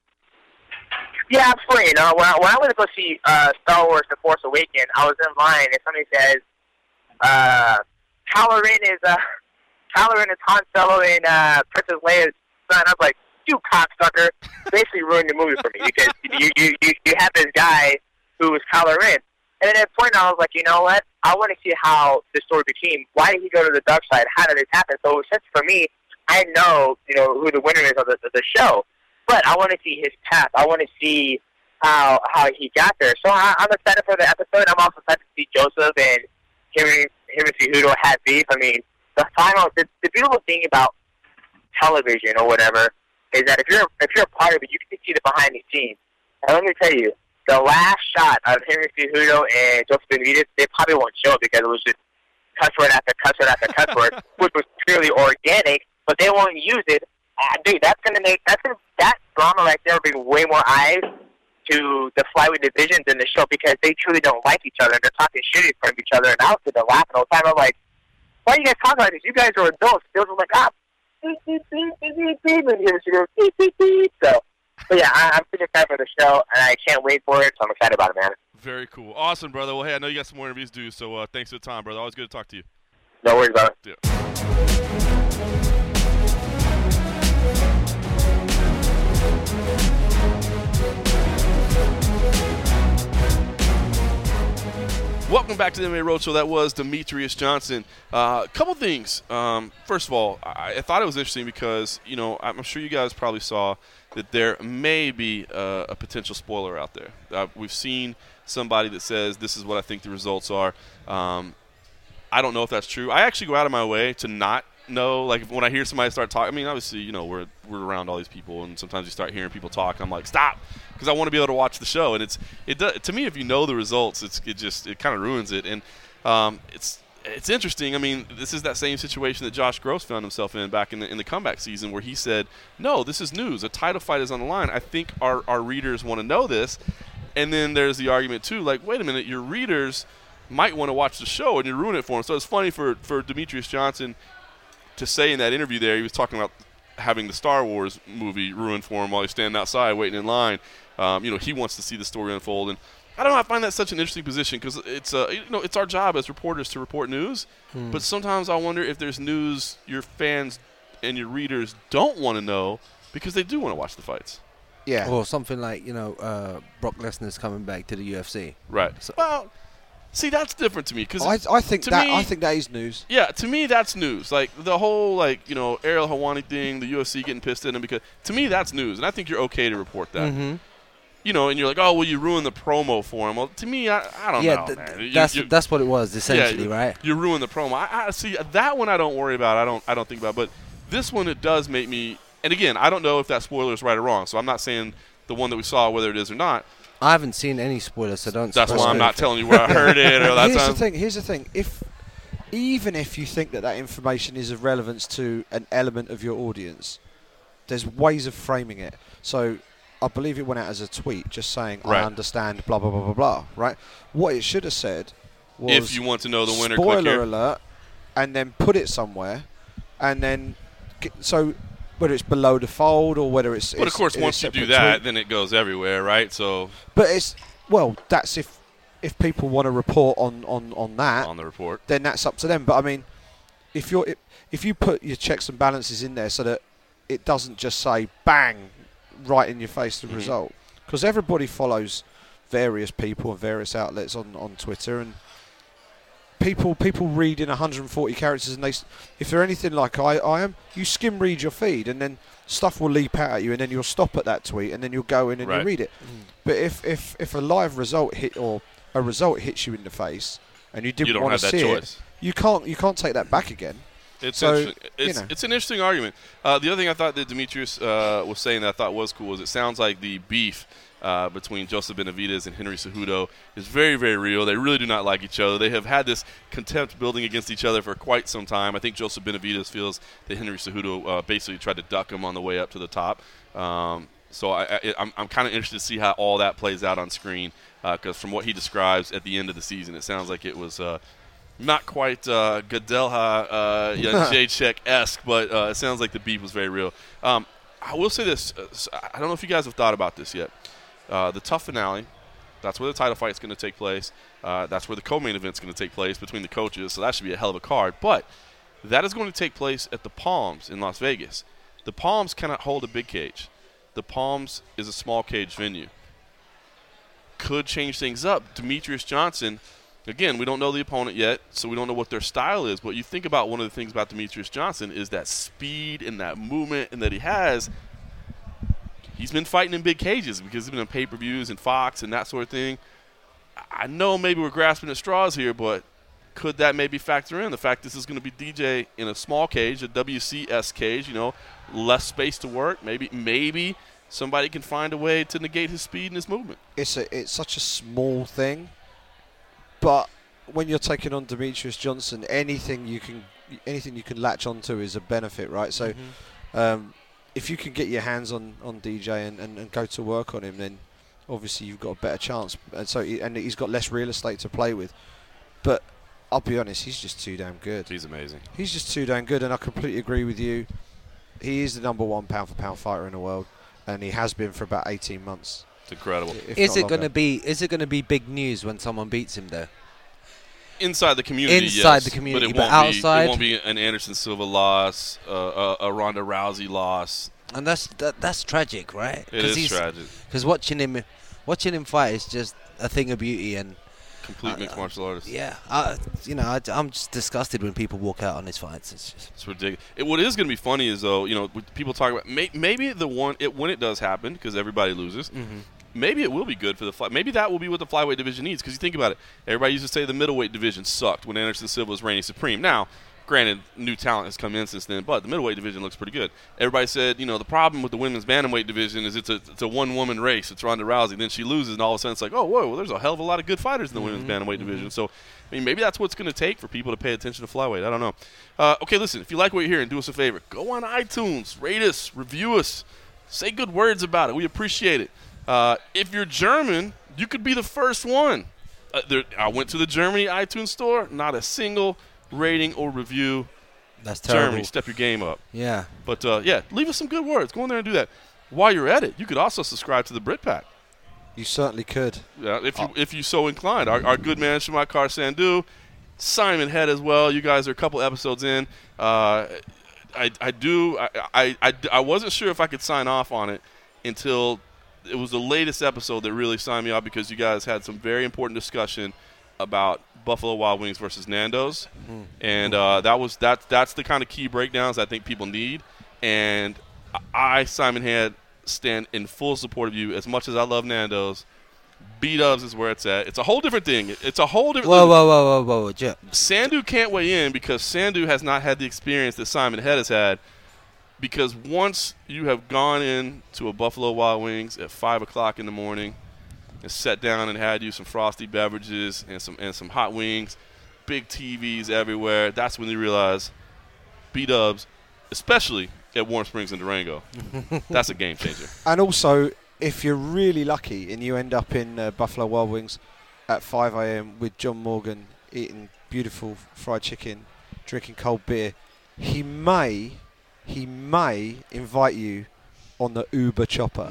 Yeah, absolutely. You know, when I, when I went to go see uh, Star Wars: The Force Awakens, I was in line and somebody says, uh, "Kylo Ren is uh, Kylo Ren is Han Solo and uh, Princess Leia's son." I was like, "You cocksucker!" Basically ruined the movie for me because you you you you have this guy who was Kylo Ren, and at that point I was like, you know what? I want to see how the story became. Why did he go to the dark side? How did this happen? So since for me, I know you know who the winner is of the, of the show. But I want to see his path. I want to see how how he got there. So I, I'm excited for the episode. I'm also excited to see Joseph and him, him and Cejudo have beef. I mean, the final, the, the beautiful thing about television or whatever is that if you're if you're a part of it, you can see the behind the scenes. And let me tell you, the last shot of him and Cejudo and Joseph Benavidez, they probably won't show it because it was just cuss word after cuss word after cuss word, which was purely organic. But they won't use it. Uh, dude, that's gonna make that's gonna, that drama right there will bring way more eyes to the flyweight division than the show because they truly don't like each other and they're talking shit in front of each other. And I was sitting there laughing all the time. I'm like, why are you guys talking like this? You guys are adults. They were like, ah, beep, beep, beep, beep, beep, beep, and here she goes, beep, beep, beep. So, but yeah, I, I'm super excited for the show and I can't wait for it. So I'm excited about it, man. Very cool, awesome, brother. Well, hey, I know you got some more interviews to do, so uh, thanks for the time, brother. Always good to talk to you. No worries about Yeah. it. Welcome back to the M M A Roadshow. That was Demetrious Johnson. A uh, couple things. Um, first of all, I, I thought it was interesting because, you know, I'm sure you guys probably saw that there may be a, a potential spoiler out there. Uh, we've seen somebody that says this is what I think the results are. Um, I don't know if that's true. I actually go out of my way to not know. Like when I hear somebody start talking, I mean, obviously, you know, we're we're around all these people, and sometimes you start hearing people talk. I'm like, stop. Because I want to be able to watch the show, and it's it does, to me. If you know the results, it's it just it kind of ruins it. And um, it's it's interesting. I mean, this is that same situation that Josh Gross found himself in back in the, in the comeback season where he said, no, this is news. A title fight is on the line. I think our, our readers want to know this. And then there's the argument, too, like, wait a minute, your readers might want to watch the show and you ruin it for them. So it's funny for, for Demetrius Johnson to say in that interview there, he was talking about having the Star Wars movie ruined for him while he's standing outside waiting in line. Um, you know, he wants to see the story unfold. And I don't know, I find that such an interesting position because it's, uh, you know, it's our job as reporters to report news. Hmm. But sometimes I wonder if there's news your fans and your readers don't want to know because they do want to watch the fights. Yeah. Or something like, you know, uh, Brock Lesnar's coming back to the U F C. Right. So well, see, that's different to me because I, I think that me, I think that is news. Yeah, to me that's news. Like the whole like you know Ariel Helwani thing, the U F C getting pissed at him because to me that's news, and I think you're okay to report that. Mm-hmm. You know, and you're like, oh, well, you ruined the promo for him. Well, to me, I, I don't yeah, know, th- man. that's you, you, that's what it was essentially, yeah, right? You ruined the promo. I, I see that one. I don't worry about. I don't. I don't think about. But this one, it does make me. And again, I don't know if that spoiler is right or wrong. So I'm not saying the one that we saw, whether it is or not. I haven't seen any spoilers, so don't. That's spoil why I'm it. not telling you where I heard it. Or that's here's the thing. Here's the thing. If even if you think that that information is of relevance to an element of your audience, there's ways of framing it. So I believe it went out as a tweet, just saying right. I understand. Blah blah blah blah blah. Right. What it should have said was, if you want to know the winner, spoiler click here. alert, and then put it somewhere, and then get, so. Whether it's below the fold or whether it's. But it's, of course, it's once you do separate that, tweet. then it goes everywhere, right? So. But it's well, that's if if people want to report on, on, on that on the report, then that's up to them. But I mean, if you're if, if you put your checks and balances in there so that it doesn't just say bang right in your face the mm-hmm. result, because everybody follows various people and various outlets on, on Twitter and. People people read in one hundred forty characters, and they, if they're anything like I, I am, you skim read your feed, and then stuff will leap out at you, and then you'll stop at that tweet, and then you'll go in and right. you'll read it. Mm. But if, if, if a live result hit or a result hits you in the face, and you didn't you don't want have to that see choice. it, you can't you can't take that back again. It's so, interesting. It's, you know. it's an interesting argument. Uh, the other thing I thought that Demetrius uh, was saying that I thought was cool is it sounds like the beef Uh, between Joseph Benavidez and Henry Cejudo is very, very real. They really do not like each other. They have had this contempt building against each other for quite some time. I think Joseph Benavidez feels that Henry Cejudo uh, basically tried to duck him on the way up to the top. Um, so I, I, I'm, I'm kind of interested to see how all that plays out on screen because uh, from what he describes at the end of the season, it sounds like it was uh, not quite uh, Gadelha, uh, yeah, Jacek-esque, but uh, it sounds like the beef was very real. Um, I will say this. Uh, I don't know if you guys have thought about this yet. Uh, the tough finale, that's where the title fight is going to take place. Uh, that's where the co-main event is going to take place between the coaches, so that should be a hell of a card. But that is going to take place at the Palms in Las Vegas. The Palms cannot hold a big cage. The Palms is a small cage venue. Could change things up. Demetrius Johnson, again, we don't know the opponent yet, so we don't know what their style is. But you think about one of the things about Demetrius Johnson is that speed and that movement and that he has. He's been fighting in big cages because he's been on pay-per-views and Fox and that sort of thing. I know maybe we're grasping at straws here, but could that maybe factor in the fact this is going to be D J in a small cage, a W C S cage, you know, less space to work? Maybe maybe somebody can find a way to negate his speed and his movement. It's a it's such a small thing, but when you're taking on Demetrius Johnson, anything you can anything you can latch onto is a benefit, right? So. Mm-hmm. Um, If you can get your hands on, on D J and, and, and go to work on him, then obviously you've got a better chance. And so he, and he's got less real estate to play with. But I'll be honest, he's just too damn good. He's amazing. He's just too damn good, and I completely agree with you. He is the number one pound for pound fighter in the world, and he has been for about eighteen months. It's incredible. Is it going to be? Is it going to be big news when someone beats him though? Inside the community, Inside yes, the community, but, it but won't outside, be, it won't be an Anderson Silva loss, uh, a, a Ronda Rousey loss, and that's that, that's tragic, right? It is he's, tragic because watching him, watching him fight is just a thing of beauty and complete uh, mixed martial artist. Yeah, uh, you know, I, I'm just disgusted when people walk out on his fights. It's just it's ridiculous. It, what is going to be funny is though, you know, people talk about may, maybe the one it, when it does happen because everybody loses. Mm-hmm. Maybe it will be good for the fly. Maybe that will be what the flyweight division needs. Because you think about it, everybody used to say the middleweight division sucked when Anderson Silva was reigning supreme. Now, Granted, new talent has come in since then, but the middleweight division looks pretty good. Everybody said, you know, the problem with the women's bantamweight division is it's a it's a one-woman race. It's Ronda Rousey. Then she loses, and all of a sudden it's like, oh, whoa, well, there's a hell of a lot of good fighters in the mm-hmm. women's bantamweight mm-hmm. division. So, I mean, maybe that's what's going to take for people to pay attention to flyweight. I don't know. Uh, okay, listen, if you like what you're hearing, do us a favor. Go on iTunes, rate us, review us, say good words about it. We appreciate it. Uh, if you're German, you could be the first one. Uh, there, I went to the Germany iTunes store, not a single rating or review. That's terrible. Germany, step your game up. Yeah. But, uh, yeah, leave us some good words. Go in there and do that. While you're at it, you could also subscribe to the BritPack. You certainly could. Yeah, if you oh. if you so inclined. Our, our good man, Shamakar Sandhu, Simon Head as well. You guys are a couple episodes in. Uh, I, I do I, I, I, I wasn't sure if I could sign off on it until it was the latest episode that really signed me off because you guys had some very important discussion about Buffalo Wild Wings versus Nando's, mm. and uh, that was that. That's the kind of key breakdowns I think people need. And I, Simon Head, stand in full support of you. As much as I love Nando's, B-Dubs is where it's at. It's a whole different thing. It's a whole different. Whoa, whoa, whoa, whoa, whoa, Jeff. Sandhu can't weigh in because Sandhu has not had the experience that Simon Head has had. Because once you have gone in to a Buffalo Wild Wings at five o'clock in the morning and sat down and had you some frosty beverages and some and some hot wings, big T Vs everywhere, that's when you realize B-Dubs, especially at Warm Springs and Durango, that's a game changer. And also, if you're really lucky and you end up in uh, Buffalo Wild Wings at five a.m. with John Morgan eating beautiful fried chicken, drinking cold beer, he may... he may invite you on the Uber chopper.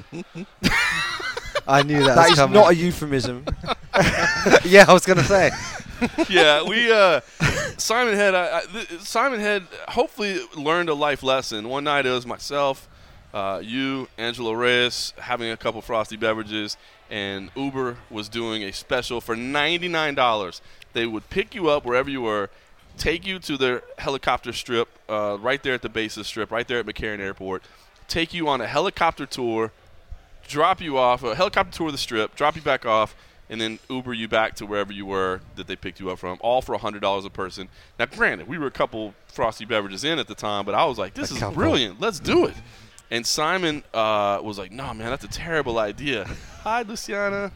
I knew that. That was is coming. not a euphemism. Yeah, I was going to say. Yeah, we uh, Simon Head. I, I, th- Simon Head hopefully learned a life lesson. One night it was myself, uh, you, Angelo Reyes, having a couple frosty beverages, and Uber was doing a special for ninety-nine dollars. They would pick you up wherever you were, take you to their helicopter strip, uh, right there at the base of the strip, right there at McCarran Airport, take you on a helicopter tour, drop you off, a helicopter tour of the strip, drop you back off, and then Uber you back to wherever you were that they picked you up from, all for one hundred dollars a person. Now, granted, we were a couple frosty beverages in at the time, but I was like, this a is couple. brilliant. Let's do it. And Simon uh, was like, no, man, that's a terrible idea. Hi, Luciana.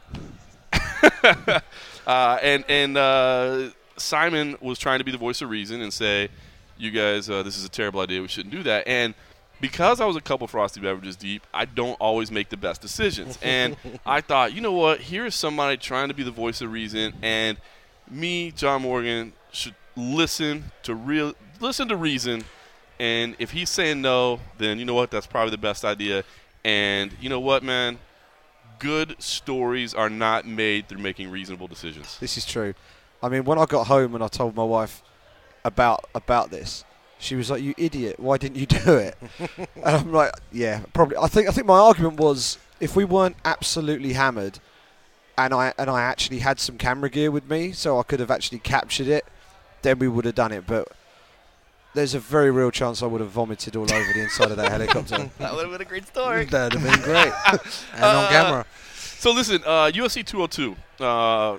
uh, and and uh, Simon was trying to be the voice of reason and say, you guys, uh, this is a terrible idea. We shouldn't do that. And because I was a couple frosty beverages deep, I don't always make the best decisions. And I thought, you know what? Here's somebody trying to be the voice of reason, and me, John Morgan, should listen to real, listen to reason. And if he's saying no, then you know what? That's probably the best idea. And you know what, man? Good stories are not made through making reasonable decisions. This is true. I mean, when I got home and I told my wife about about this, she was like, "You idiot! Why didn't you do it?" And I'm like, "Yeah, probably." I think I think my argument was, if we weren't absolutely hammered, and I and I actually had some camera gear with me, so I could have actually captured it, then we would have done it. But there's a very real chance I would have vomited all over the inside of that helicopter. That would have been a great story. That would have been great. And uh, on camera. So listen, uh, U F C two oh two. Uh,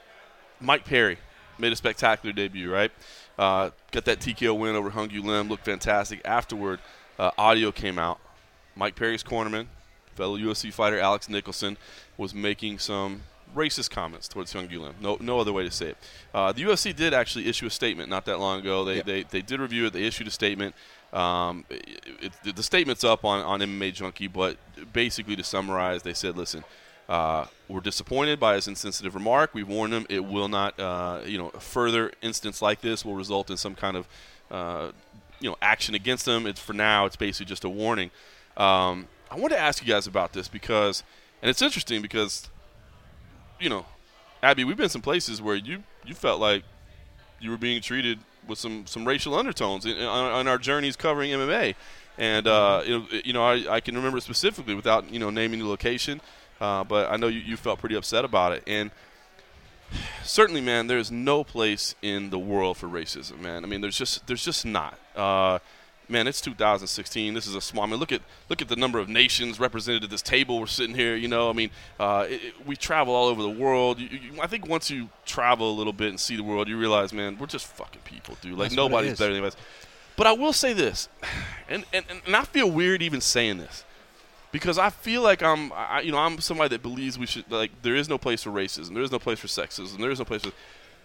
Mike Perry made a spectacular debut, right? Uh, got that T K O win over Hung Yu Lim, looked fantastic. Afterward, uh, audio came out. Mike Perry's cornerman, fellow U F C fighter Alex Nicholson, was making some racist comments towards Hung Yu Lim. No, no other way to say it. Uh, the U F C did actually issue a statement not that long ago. They, yep. they, they did review it. They issued a statement. Um, it, it, the statement's up on, on M M A Junkie, but basically to summarize, they said, listen, Uh, we're disappointed by his insensitive remark. We've warned him it will not, uh, you know, a further instance like this will result in some kind of, uh, you know, action against him. It's for now, it's basically just a warning. Um, I want to ask you guys about this because, and it's interesting because, you know, Abby, we've been some places where you, you felt like you were being treated with some, some racial undertones in, on, on our journeys covering M M A. And, uh, you know, you know I, I can remember specifically without, you know, naming the location. Uh, but I know you, you felt pretty upset about it. And certainly, man, there's no place in the world for racism, man. I mean, there's just there's just not. Uh, man, it's two thousand sixteen. This is a small. I mean, look at look at the number of nations represented at this table. We're sitting here. You know, I mean, uh, it, it, we travel all over the world. You, you, I think once you travel a little bit and see the world, you realize, man, we're just fucking people, dude. Like That's what it nobody's is. better than us. But I will say this, and, and and I feel weird even saying this, because I feel like I'm, I, you know, I'm somebody that believes we should, like, there is no place for racism, there is no place for sexism, there is no place for.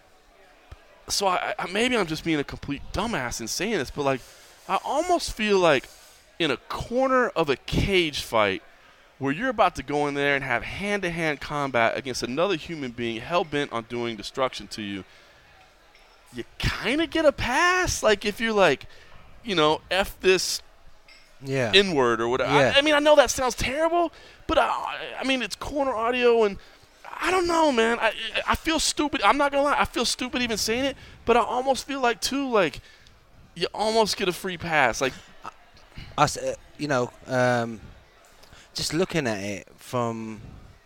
So I, I maybe I'm just being a complete dumbass in saying this, but like, I almost feel like in a corner of a cage fight where you're about to go in there and have hand-to-hand combat against another human being hell-bent on doing destruction to you, you kind of get a pass. Like if you're like, you know, F this Yeah. N-word or whatever. Yeah. I, I mean, I know that sounds terrible, but I, I mean, it's corner audio, and I don't know, man. I I feel stupid. I'm not going to lie. I feel stupid even saying it, but I almost feel like, too, like, you almost get a free pass. Like, Us, uh, you know, um, just looking at it from.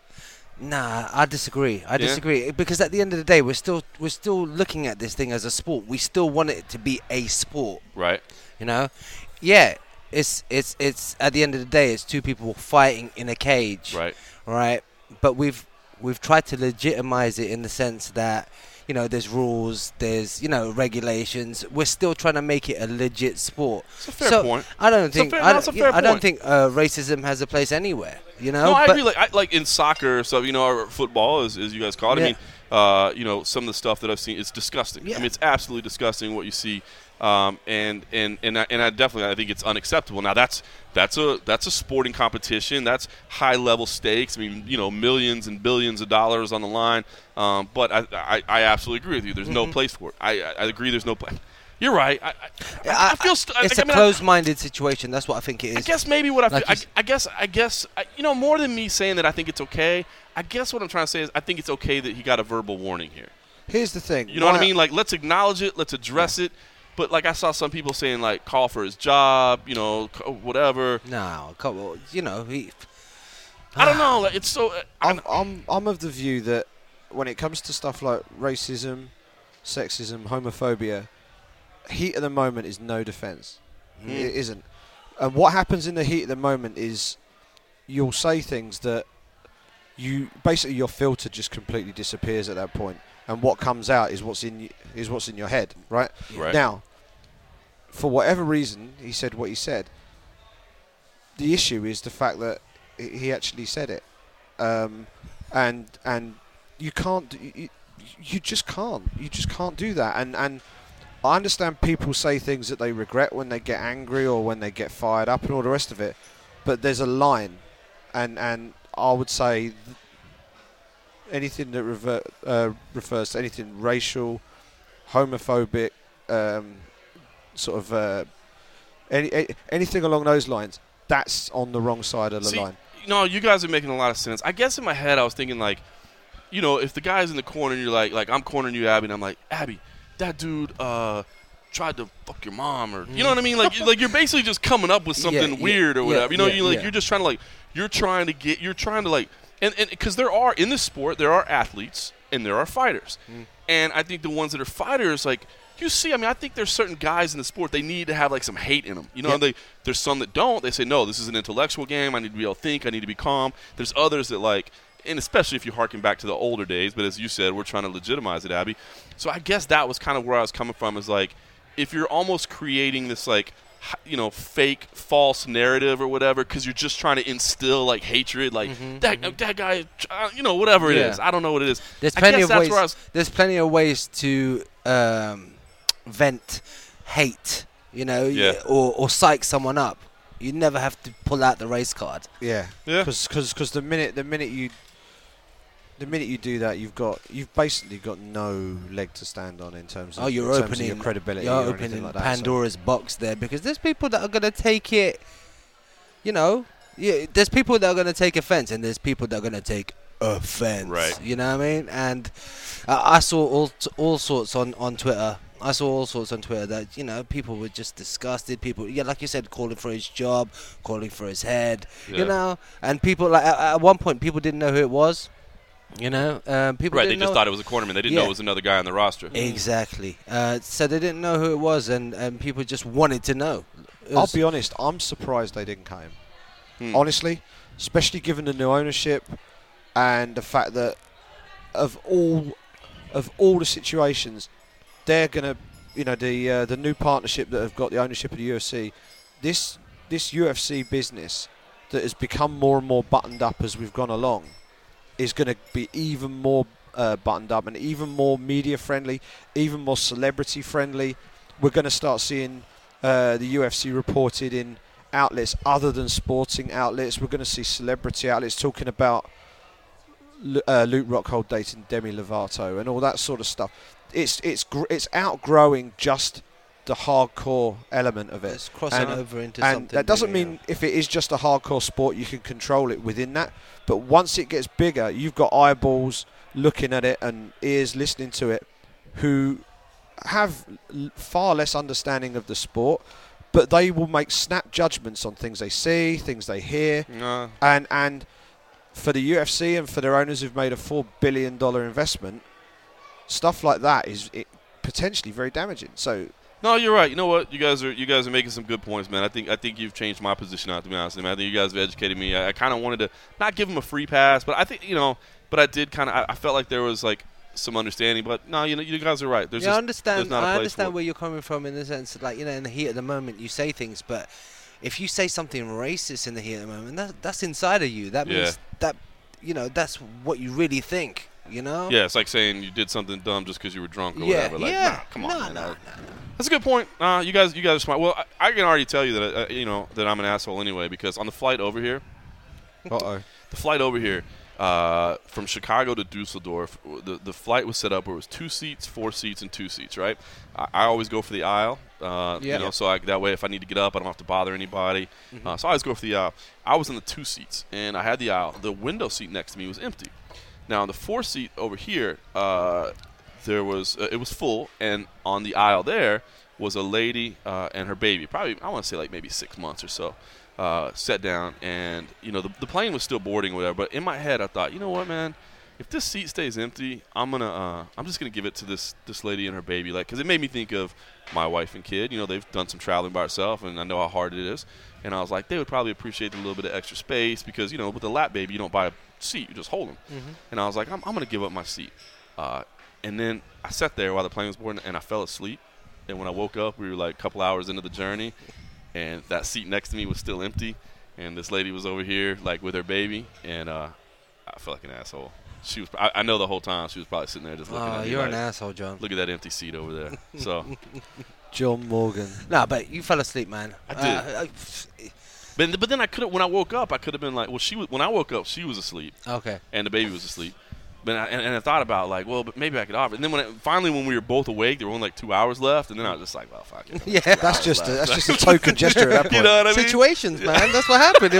Nah, I disagree. I Yeah? disagree because at the end of the day, we're still we're still looking at this thing as a sport. We still want it to be a sport. right. You know, yeah. It's it's it's at the end of the day, it's two people fighting in a cage. Right. Right. But we've we've tried to legitimize it in the sense that, you know, there's rules, there's, you know, regulations. We're still trying to make it a legit sport. It's a fair so point. I don't It's a think fair- I, no, it's don't, a fair yeah, I don't point. think uh, racism has a place anywhere. You know. No, I but agree. Like, I, like in soccer or stuff, you know, or football, as, as you guys call it. Yeah. I mean, uh, you know, some of the stuff that I've seen, it's disgusting. Yeah. I mean, it's absolutely disgusting what you see, um, and and and I, and I definitely I think it's unacceptable. Now that's that's a that's a sporting competition. That's high level stakes. I mean, you know, millions and billions of dollars on the line. Um, but I, I I absolutely agree with you. There's no Mhm. place for it. I I I agree. There's no place. You're right. I, I, I, I feel st- it's I a mean, I- closed-minded situation. That's what I think it is. I guess maybe what I feel, Like I, you s- I guess I guess I, you know, more than me saying that I think it's okay. I guess what I'm trying to say is I think it's okay that he got a verbal warning here. Here's the thing. You know what I My- mean? Like, let's acknowledge it, let's address it. But like I saw some people saying like call for his job, you know, c- whatever. No, come on. You know, he. I don't know. Like, it's so. uh, I'm, I'm, I'm of the view that when it comes to stuff like racism, sexism, homophobia, heat of the moment is no defense. Mm. It isn't. And what happens in the heat of the moment is you'll say things that you basically your filter just completely disappears at that point, and what comes out is what's in y- is what's in your head, right? Right. Now, for whatever reason, he said what he said. The issue is the fact that he he actually said it, um, and and you can't, d- you, you just can't, you just can't do that. And and I understand people say things that they regret when they get angry or when they get fired up and all the rest of it, but there's a line, and and I would say th- anything that rever- uh, refers to anything racial, homophobic, um, sort of uh, any, a- anything along those lines, that's on the wrong side of the See, line. No, you guys are making a lot of sense. I guess in my head I was thinking like, you know, if the guy's in the corner and you're like, like I'm cornering you, Abby, and I'm like, Abby, that dude uh, tried to fuck your mom, or you know what I mean? Like, like you're basically just coming up with something Yeah, yeah, weird or yeah, whatever. You know, yeah, you like yeah. you're just trying to like you're trying to get you're trying to like and and because there are in this sport there are athletes and there are fighters, Mm. and I think the ones that are fighters like. You see, I mean, I think there's certain guys in the sport, they need to have, like, some hate in them. You know, Yeah. and they, there's some that don't. They say, no, this is an intellectual game. I need to be able to think. I need to be calm. There's others that, like, and especially if you harken back to the older days, but as you said, we're trying to legitimize it, Abby. So I guess that was kind of where I was coming from is, like, if you're almost creating this, like, h- you know, fake, false narrative or whatever because you're just trying to instill, like, hatred, like, Mhm, that, mhm. that guy, uh, you know, whatever it Yeah. is. I don't know what it is. There's I plenty guess of that's ways. where I was- There's plenty of ways to um, vent hate, you know, Yeah. y- or or psych someone up. You never have to pull out the race card. Yeah, Yeah. because the minute the minute you the minute you do that, you've got you've basically got no leg to stand on in terms of, Oh, you're in terms of opening your credibility. You're or anything opening like that, so- Pandora's box there because there's people that are gonna take it. You know, yeah, there's people that are gonna take offense, and there's people that are gonna take offense. Right. You know what I mean? And uh, I saw all t- all sorts on on Twitter. I saw all sorts on Twitter that, you know, people were just disgusted. People, yeah, like you said, calling for his job, calling for his head, Yeah. you know. And people, like, at, at one point, people didn't know who it was, you know. Um, people Right, they didn't just know. thought it was a cornerman. They didn't Yeah. know it was another guy on the roster. Exactly. Uh, so they didn't know who it was, and, and people just wanted to know. It I'll was- be honest, I'm surprised they didn't cut him. Hmm. Honestly, especially given the new ownership and the fact that of all of all the situations, they're gonna, you know, the uh, the new partnership that have got the ownership of the U F C, this this U F C business that has become more and more buttoned up as we've gone along, is going to be even more uh, buttoned up and even more media friendly, even more celebrity friendly. We're going to start seeing uh, the U F C reported in outlets other than sporting outlets. We're going to see celebrity outlets talking about Lu- uh, Luke Rockhold dating Demi Lovato and all that sort of stuff. It's it's gr- it's outgrowing just the hardcore element of it. It's crossing And- over into And something. that doesn't bigger, mean if it is just a hardcore sport, you can control it within that. But once it gets bigger, you've got eyeballs looking at it and ears listening to it who have l- far less understanding of the sport, but they will make snap judgments on things they see, things they hear. Nah. And and for the U F C and for their owners who've made a four billion dollars investment, stuff like that is it, potentially very damaging. So No, you're right. You know what? You guys are you guys are making some good points, man. I think I think you've changed my position out. To be honest, man. I think you guys have educated me. I, I kind of wanted to not give him a free pass, but I think you know. But I did kind of. I, I felt like there was like some understanding. But no, you know, you guys are right. There's yeah, I just, understand. there's not a I place understand for it. where you're coming from in the sense, that, like you know, in the heat of the moment, you say things, but if you say something racist in the heat of the moment, that, that's inside of you. That means Yeah. that you know that's what you really think. You know. Yeah, it's like saying you did something dumb just because you were drunk or Yeah. whatever. Like, yeah. nah, come on, no, man. no, I- no, no. That's a good point. Uh, you guys, you guys are smart. Well, I, I can already tell you that uh, you know that I'm an asshole anyway because on the flight over here, uh-oh. the flight over here uh, from Chicago to Dusseldorf, the the flight was set up where it was two seats, four seats, and two seats. Right. I, I always go for the aisle. Uh, Yeah. You know, so I, that way if I need to get up, I don't have to bother anybody. Uh, so I always go for the aisle. I was in the two seats, and I had the aisle. The window seat next to me was empty. Now, on the four seat over here, uh, there was uh, it was full, and on the aisle there was a lady uh, and her baby, probably I want to say like maybe six months or so, uh, sat down, and you know the, the plane was still boarding or whatever. But in my head, I thought, you know what, man, if this seat stays empty, I'm gonna uh, I'm just gonna give it to this this lady and her baby, like because it made me think of my wife and kid. You know, they've done some traveling by herself, and I know how hard it is. And I was like, they would probably appreciate a little bit of extra space because you know with a lap baby, you don't buy a seat, you just hold them. Mm-hmm. And I was like, I'm, I'm going to give up my seat. Uh, and then I sat there while the plane was boarding, and I fell asleep. And when I woke up, we were like a couple hours into the journey, and that seat next to me was still empty. And this lady was over here, like, with her baby, and uh, I felt like an asshole. She was. I, I know the whole time she was probably sitting there just looking Oh, at me you're like, an asshole, John. look at that empty seat over there. So, John Morgan. No, but you fell asleep, man. I did. Uh, but, but then I could have, when I woke up, I could have been like, well, she was, when I woke up, she was asleep. uh, okay. And the baby was asleep. But I, and, and I thought about like, well, but maybe I could offer. And then when it, finally when we were both awake, there were only like two hours left, and then I was just like, well, fuck it. Yeah. That's just a, that's just a token gesture at that point. You know what I mean? Situations, man. That's what happened. It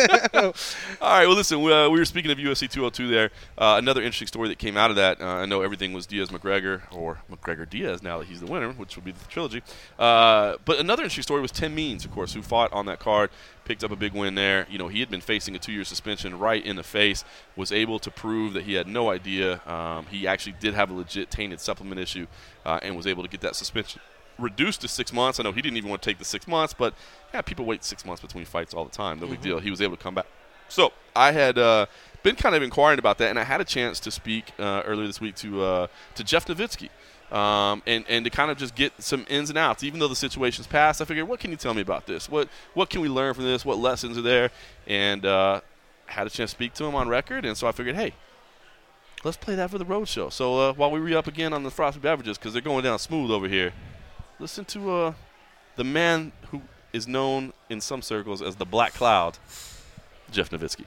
was All right. Well, listen, we, uh, we were speaking of U F C two oh two there. Uh, another interesting story that came out of that. Uh, I know everything was Diaz McGregor or McGregor Diaz now that he's the winner, which would be the trilogy. Uh, but another interesting story was Tim Means, of course, who fought on that card. Picked up a big win there. You know, he had been facing a two-year suspension right in the face, was able to prove that he had no idea. Um, he actually did have a legit tainted supplement issue uh, and was able to get that suspension reduced to six months. I know he didn't even want to take the six months, but yeah, people wait six months between fights all the time. No big deal. He was able to come back. So I had uh, been kind of inquiring about that, and I had a chance to speak uh, earlier this week to uh, to Jeff Nowitzki. Um, and, and to kind of just get some ins and outs. Even though the situation's passed, I figured, what can you tell me about this? What what can we learn from this? What lessons are there? And uh, had a chance to speak to him on record, and so I figured, hey, let's play that for the road show. So uh, while we re-up again on the frosted beverages, because they're going down smooth over here, listen to uh, the man who is known in some circles as the Black Cloud, Jeff Nowitzki.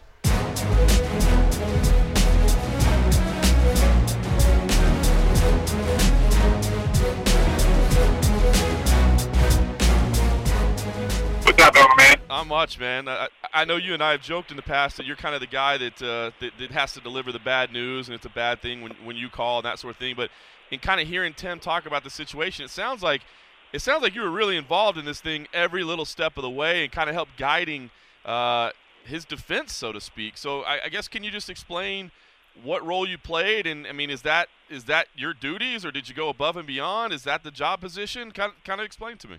What's up, over man? Not much, man. I, I know you and I have joked in the past that you're kind of the guy that, uh, that that has to deliver the bad news, and it's a bad thing when, when you call and that sort of thing. But in kind of hearing Tim talk about the situation, it sounds like it sounds like you were really involved in this thing every little step of the way and kind of helped guiding uh, his defense, so to speak. So I, I guess can you just explain what role you played? And I mean, is that is that your duties, or did you go above and beyond? Is that the job position? Kind of, kind of explain to me.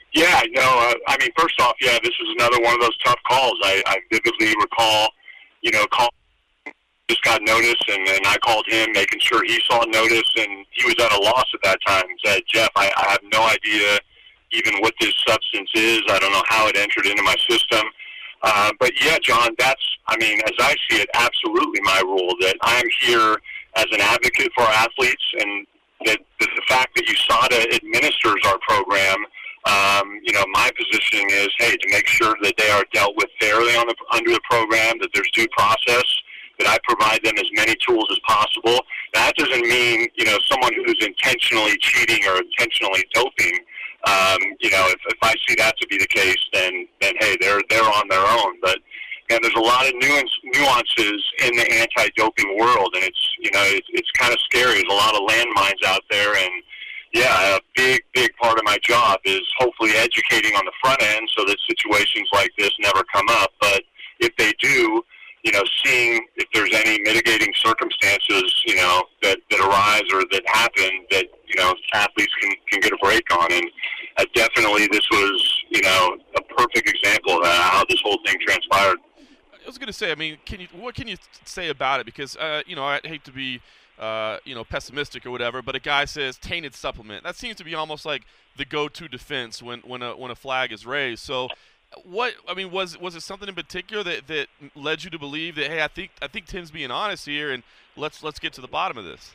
Yeah, no, uh, I mean, first off, yeah, this is another one of those tough calls. I, I vividly recall, you know, call just got notice, and, and I called him, making sure he saw notice, and he was at a loss at that time. He said, Jeff, I, I have no idea even what this substance is. I don't know how it entered into my system. Uh, but yeah, John, that's, I mean, as I see it, absolutely my role, that I'm here as an advocate for our athletes, and that, that the fact that U S A D A administers our program, um, you know, my positioning is, hey, to make sure that they are dealt with fairly on the, under the program, that there's due process, that I provide them as many tools as possible. That doesn't mean, you know, someone who's intentionally cheating or intentionally doping. Um, you know, if, if I see that to be the case, then, then hey, they're they're on their own. But and there's a lot of nuance, nuances in the anti-doping world, and it's you know it's, it's kind of scary. There's a lot of landmines out there, and yeah, a big big part of my job is hopefully educating on the front end so that situations like this never come up. But if they do, you know, seeing if there's any mitigating circumstances, you know, that, that arise or that happen that, you know, athletes can, can get a break on. And uh, definitely this was, you know, a perfect example of how this whole thing transpired. I was going to say, I mean, can you what can you say about it? Because, uh, you know, I hate to be, uh, you know, pessimistic or whatever, but a guy says tainted supplement. That seems to be almost like the go-to defense when, when, a, when a flag is raised. So, What I mean was was it something in particular that, that led you to believe that, hey, I think I think Tim's being honest here, and let's let's get to the bottom of this?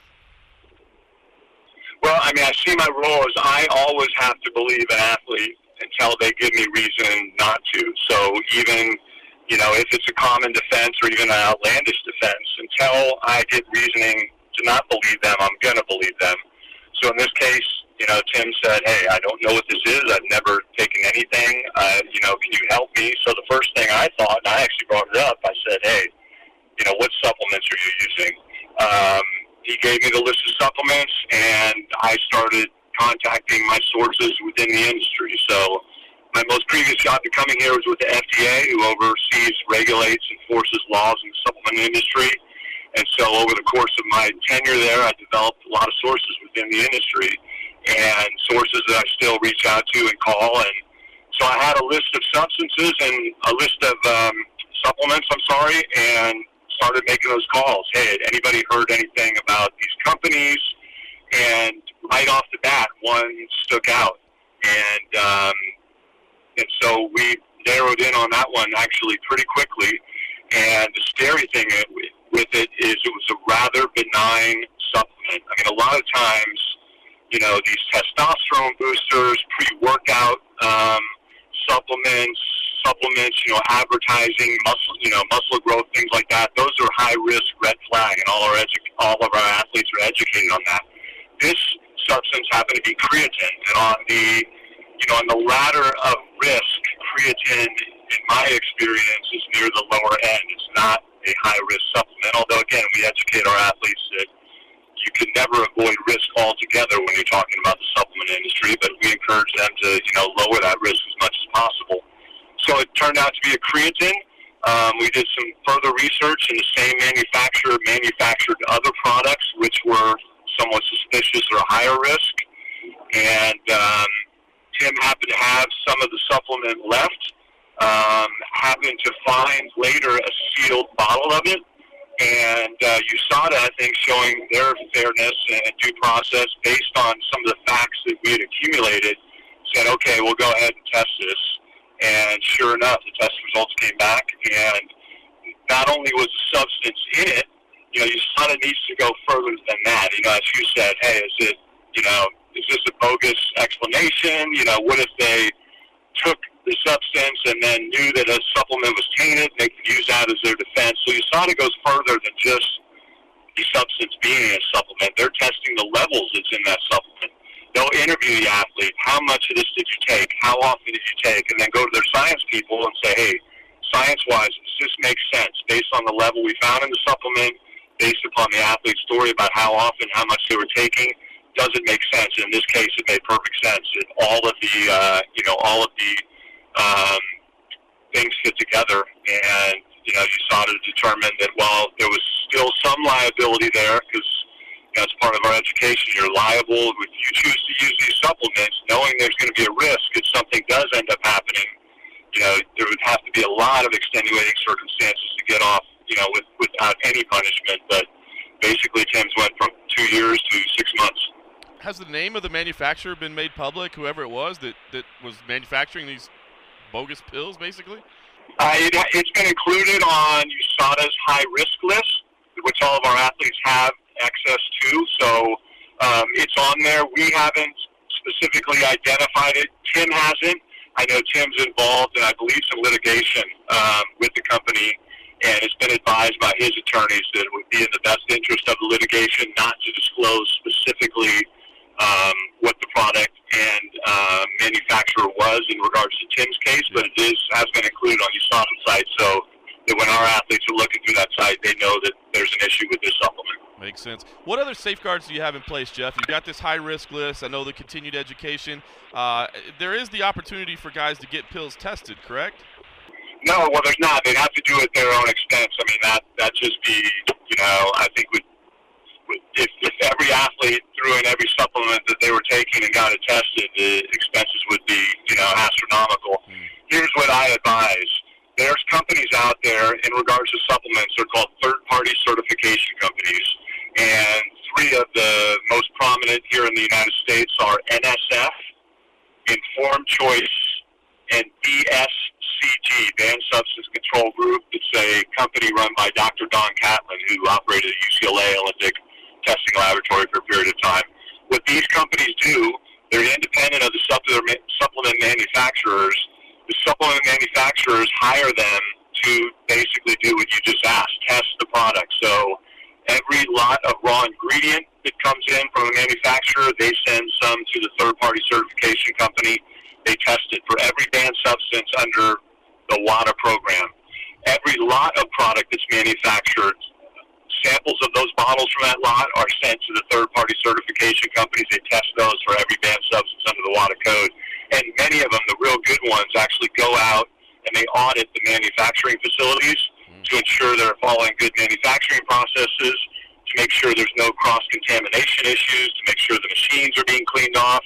Well, I mean, I see my role as I always have to believe an athlete until they give me reason not to. So even, you know, if it's a common defense or even an outlandish defense, until I get reasoning to not believe them, I'm going to believe them. So in this case, you know, Tim said, hey, I don't know what this is. I've never taken anything. Uh, you know, can you help me? So the first thing I thought, and I actually brought it up, I said, hey, you know, what supplements are you using? Um, he gave me the list of supplements, and I started contacting my sources within the industry. So my most previous job to coming here was with the F D A, who oversees, regulates, enforces laws in the supplement industry. And so over the course of my tenure there, I developed a lot of sources within the industry, and sources that I still reach out to and call. And so I had a list of substances and a list of um, supplements, I'm sorry, and started making those calls. Hey, had anybody heard anything about these companies? And right off the bat, one stuck out. And, um, and so we narrowed in on that one actually pretty quickly. And the scary thing with it is it was a rather benign supplement. I mean, a lot of times, you know, these testosterone boosters, pre-workout um, supplements, supplements, you know, advertising, muscle, you know, muscle growth, things like that. Those are high-risk red flag, and all our edu- all of our athletes are educated on that. This substance happened to be creatine, and on the, you know, on the ladder of risk, creatine, in my experience, is near the lower end. It's not a high-risk supplement, although, again, we educate our athletes that you can never avoid risk altogether when you're talking about the supplement industry, but we encourage them to, you know, lower that risk as much as possible. So it turned out to be a creatine. Um, we did some further research, and the same manufacturer manufactured other products which were somewhat suspicious or higher risk. And um, Tim happened to have some of the supplement left, um, happened to find later a sealed bottle of it. And uh, U S A D A, I think, showing their fairness and due process based on some of the facts that we had accumulated, said, okay, we'll go ahead and test this. And sure enough, the test results came back, and not only was the substance in it, you know, U S A D A needs to go further than that. You know, as you said, hey, is it, you know, is this a bogus explanation? You know, what if they took the substance and then knew that a supplement was tainted, they could use that as their defense. So U S A D A goes further than just the substance being a supplement. They're testing the levels that's in that supplement. They'll interview the athlete. How much of this did you take? How often did you take? And then go to their science people and say, hey, science-wise, does this make sense based on the level we found in the supplement, based upon the athlete's story about how often, how much they were taking? Does it make sense? In this case, it made perfect sense. And all of the, uh, you know, all of the um, things fit together, and you know, U S A D A determined that while there was still some liability there, because you know, it's part of our education. You're liable if you choose to use these supplements, knowing there's going to be a risk if something does end up happening. You know, there would have to be a lot of extenuating circumstances to get off, you know, with, without any punishment. But basically, Tim's went from two years to six months. Has the name of the manufacturer been made public, whoever it was that, that was manufacturing these bogus pills, basically? Uh, it, it's been included on U S A D A's high-risk list, which all of our athletes have access to. So um, it's on there. We haven't specifically identified it. Tim hasn't. I know Tim's involved in, I believe, some litigation um, with the company, and it's been advised by his attorneys that it would be in the best interest of the litigation not to disclose specifically um, what the product and uh, manufacturer was in regards to Tim's case, but it is has been included on U S A D A's site, so that when our athletes are looking through that site, they know that there's an issue with this supplement. Makes sense. What other safeguards do you have in place, Jeff? You've got this high-risk list. I know the continued education. Uh, there is the opportunity for guys to get pills tested, correct? No, well, there's not. They'd have to do it at their own expense. I mean, that that just be, you know, I think would, would if, if every athlete threw in every supplement that they were taking and got it tested, the expenses would be, you know, astronomical. Mm. Here's what I advise. There's companies out there in regards to supplements. They're called third-party certification companies. And three of the most prominent here in the United States are N S F, Informed Choice, and B S C G, Banned Substance Control Group. It's a company run by Doctor Don Catlin, who operated at U C L A Olympic Testing Laboratory for a period of time. What these companies do, they're independent of the supplement manufacturers. The supplement manufacturers hire them to basically do what you just asked, test the product. So every lot of raw ingredient that comes in from a manufacturer, they send some to the third-party certification company. They test it for every banned substance under the WADA program. Every lot of product that's manufactured, samples of those bottles from that lot are sent to the third-party certification companies. They test those for every banned substance under the WADA code. And many of them, the real good ones, actually go out and they audit the manufacturing facilities mm. to ensure they're following good manufacturing processes, to make sure there's no cross-contamination issues, to make sure the machines are being cleaned off.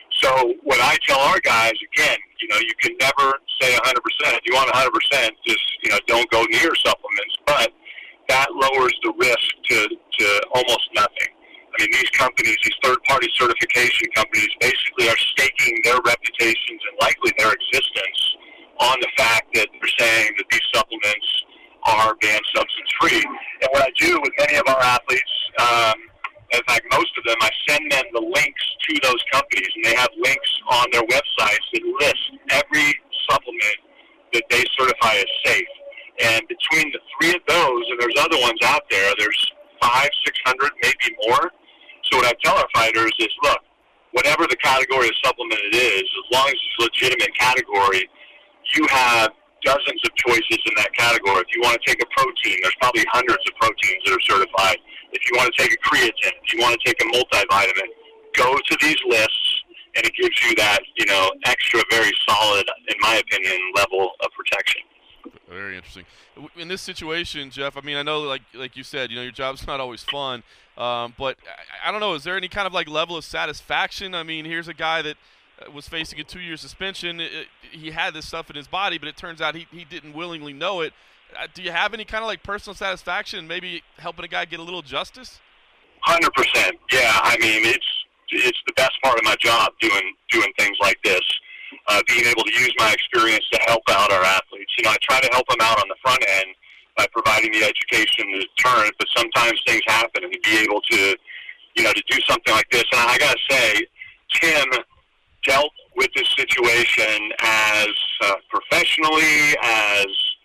So what I tell our guys, again, you know, you can never say one hundred percent. If you want one hundred percent, just, you know, don't go near supplements. But that lowers the risk to, to almost nothing. I mean, these companies, these third-party certification companies, basically are staking their reputations and likely their existence on the fact that they're saying that these supplements are banned substance-free. And what I do with many of our athletes, um, in fact, most of them, I send them the links to those companies, and they have links on their websites that list every supplement that they certify as safe. And between the three of those, and there's other ones out there, there's five, six hundred, maybe more. So what I tell our fighters is, look, whatever the category of supplement it is, as long as it's a legitimate category, you have dozens of choices in that category. If you want to take a protein, there's probably hundreds of proteins that are certified. If you want to take a creatine, if you want to take a multivitamin, go to these lists, and it gives you that, you know, extra, very solid, in my opinion, level of protection. Very interesting. In this situation, Jeff, I mean, I know, like like you said, you know, your job's not always fun, um, but I, I don't know, is there any kind of, like, level of satisfaction? I mean, here's a guy that was facing a two-year suspension. It, it, he had this stuff in his body, but it turns out he, he didn't willingly know it. Uh, do you have any kind of, like, personal satisfaction, maybe helping a guy get a little justice? one hundred percent. Yeah, I mean, it's it's the best part of my job, doing doing things like this. Uh, being able to use my experience to help out our athletes. You know, I try to help them out on the front end by providing the education, the deterrent, but sometimes things happen, and to be able to, you know, to do something like this. And I got to say, Tim dealt with this situation as uh, professionally, as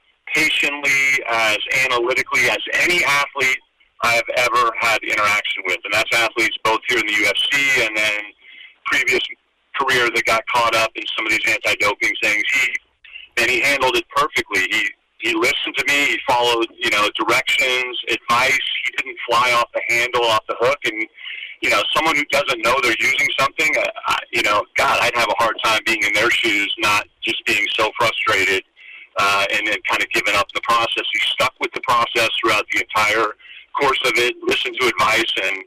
patiently, as analytically as any athlete I have ever had interaction with. And that's athletes both here in the U F C and then previous career that got caught up in some of these anti-doping things. He and he handled it perfectly. He he listened to me. He followed, you know, directions, advice. He didn't fly off the handle, off the hook. And you know, someone who doesn't know they're using something, uh, I, you know, God, I'd have a hard time being in their shoes, not just being so frustrated uh, and then kind of giving up the process. He stuck with the process throughout the entire course of it, listened to advice, and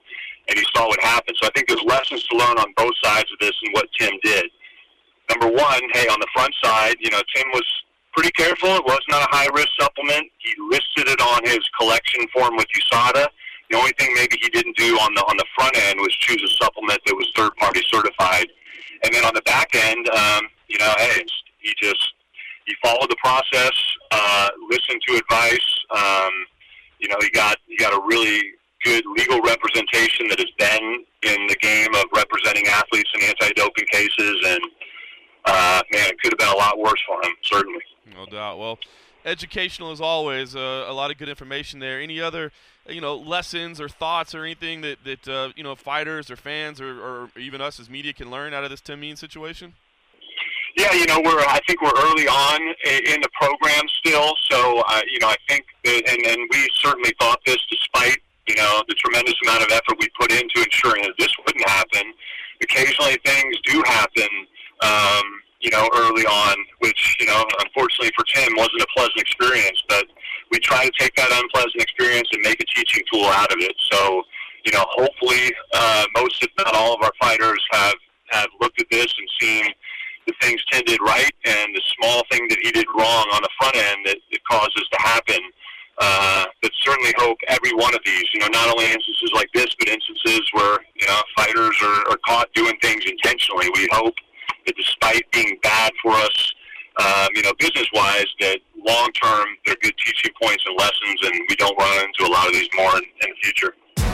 and he saw what happened. So I think there's lessons to learn on both sides of this and what Tim did. Number one, hey, on the front side, you know, Tim was pretty careful. It was not a high-risk supplement. He listed it on his collection form with U S A D A. The only thing maybe he didn't do on the on the front end was choose a supplement that was third-party certified. And then on the back end, um, you know, hey, it's, he just he followed the process, uh, listened to advice. Um, you know, he got he got a really good legal representation that has been in the game of representing athletes in anti-doping cases, and uh, man, it could have been a lot worse for him, certainly. No doubt. Well, educational as always. Uh, a lot of good information there. Any other, you know, lessons or thoughts or anything that that uh, you know, fighters or fans or, or even us as media can learn out of this Tim Means situation? Yeah, you know, we're I think we're early on in the program still, so uh, you know, I think that, and and we certainly thought this despite, you know, the tremendous amount of effort we put into ensuring that this wouldn't happen. Occasionally things do happen, um, you know, early on, which, you know, unfortunately for Tim wasn't a pleasant experience, but we try to take that unpleasant experience and make a teaching tool out of it. So, you know, hopefully uh, most, if not all, of our fighters have, have looked at this and seen the things Tim did right and the small thing that he did wrong on the front end that, that caused this to happen. Uh, but certainly hope every one of these, you know, not only instances like this, but instances where, you know, fighters are, are caught doing things intentionally. We hope that despite being bad for us, um, you know, business-wise, that long-term they're good teaching points and lessons, and we don't run into a lot of these more in, in the future.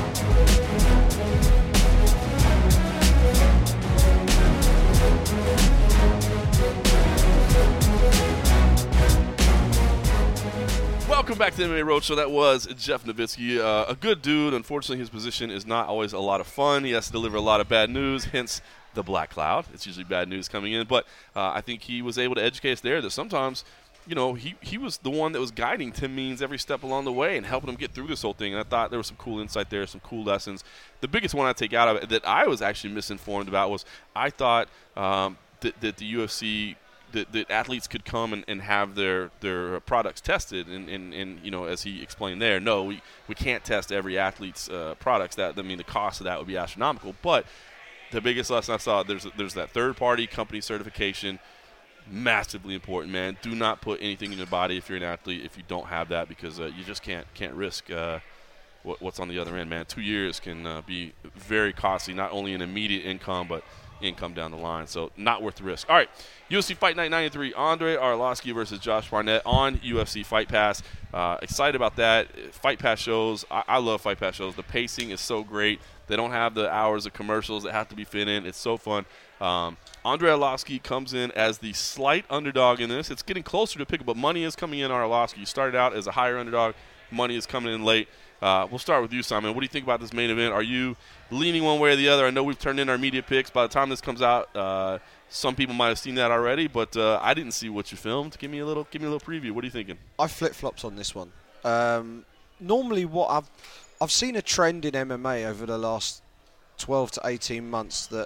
Welcome back to the M M A Roadshow. That was Jeff Novitzky, uh, a good dude. Unfortunately, his position is not always a lot of fun. He has to deliver a lot of bad news, hence the black cloud. It's usually bad news coming in. But uh, I think he was able to educate us there that sometimes, you know, he, he was the one that was guiding Tim Means every step along the way and helping him get through this whole thing. And I thought there was some cool insight there, some cool lessons. The biggest one I take out of it that I was actually misinformed about was I thought um, that, that the U F C – That, that athletes could come and, and have their, their products tested, and, and, and you know, as he explained there, no, we, we can't test every athlete's uh, products. That I mean, the cost of that would be astronomical. But the biggest lesson I saw, there's there's that third-party company certification, massively important, man. Do not put anything in your body if you're an athlete if you don't have that, because uh, you just can't can't risk uh, what, what's on the other end, man. Two years can uh, be very costly, not only in immediate income, but income down the line. So not worth the risk. All right, U F C Fight Night ninety-three, Andrei Arlovski versus Josh Barnett on U F C Fight Pass. Uh, excited about that. Fight Pass shows, I, I love Fight Pass shows. The pacing is so great. They don't have the hours of commercials that have to be fit in. It's so fun. Um, Andrei Arlovski comes in as the slight underdog in this. It's getting closer to pick up, but money is coming in on Arlovski. You started out as a higher underdog. Money is coming in late. Uh, we'll start with you, Simon. What do you think about this main event? Are you leaning one way or the other? I know we've turned in our media picks. By the time this comes out, uh, some people might have seen that already, but uh, I didn't see what you filmed. Give me a little, give me a little preview. What are you thinking? I flip-flops on this one. Um, normally, what I've I've seen a trend in M M A over the last twelve to eighteen months that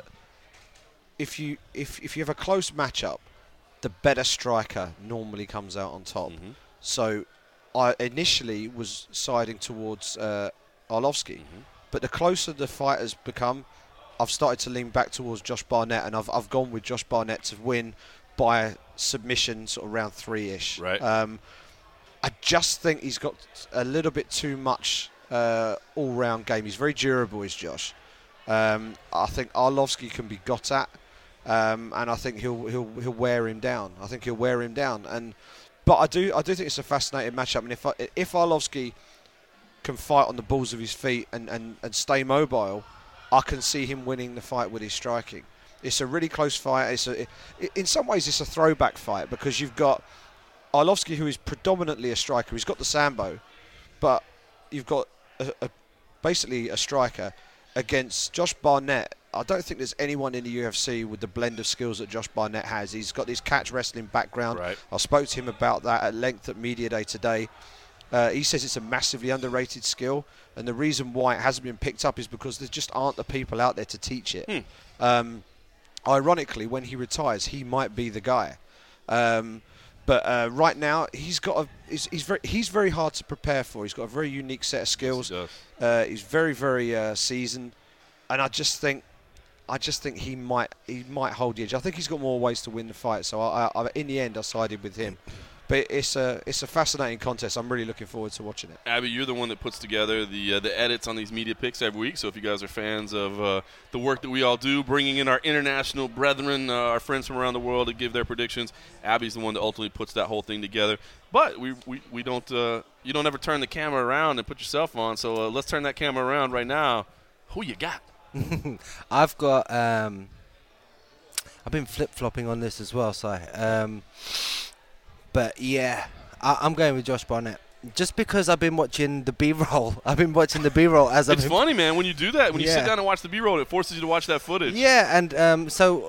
if you if if you have a close matchup, the better striker normally comes out on top. Mm-hmm. So I initially was siding towards uh, Arlovski, Mm-hmm. but the closer the fight has become, I've started to lean back towards Josh Barnett, and I've I've gone with Josh Barnett to win by submission, sort of round three-ish. Right. Um, I just think he's got a little bit too much uh, all-round game. He's very durable, is Josh. Um, I think Arlovski can be got at, um, and I think he'll he'll he'll wear him down. I think he'll wear him down, and. But I do, I do think it's a fascinating matchup. And if I, if Arlovski can fight on the balls of his feet and, and, and stay mobile, I can see him winning the fight with his striking. It's a really close fight. It's a, it, in some ways, it's a throwback fight because you've got Arlovski, who is predominantly a striker. He's got the sambo, but you've got a, a, basically a striker against Josh Barnett. I don't think there's anyone in the U F C with the blend of skills that Josh Barnett has. He's got this catch wrestling background. Right. I spoke to him about that at length at Media Day today. Uh, he says it's a massively underrated skill, and the reason why it hasn't been picked up is because there just aren't the people out there to teach it. Hmm. Um, ironically, when he retires, he might be the guy. Um, but uh, right now, he's got a he's, he's very he's very hard to prepare for. He's got a very unique set of skills. Yes, he does. Uh, he's very very uh, seasoned. and I just think, I just think he might he might hold the edge. I think he's got more ways to win the fight. So I, I, in the end, I sided with him. But it's a it's a fascinating contest. I'm really looking forward to watching it. Abby, you're the one that puts together the uh, the edits on these media picks every week. So if you guys are fans of uh, the work that we all do, bringing in our international brethren, uh, our friends from around the world to give their predictions, Abby's the one that ultimately puts that whole thing together. But we we, we don't uh, you don't ever turn the camera around and put yourself on. So uh, let's turn that camera around right now. Who you got? I've got. Um, I've been flip flopping on this as well, Si. Um, but yeah, I, I'm going with Josh Barnett. Just because I've been watching the B-roll. I've been watching the B-roll as I've It's been funny, man, when you do that. When you Yeah. sit down and watch the B-roll, it forces you to watch that footage. Yeah, and um, so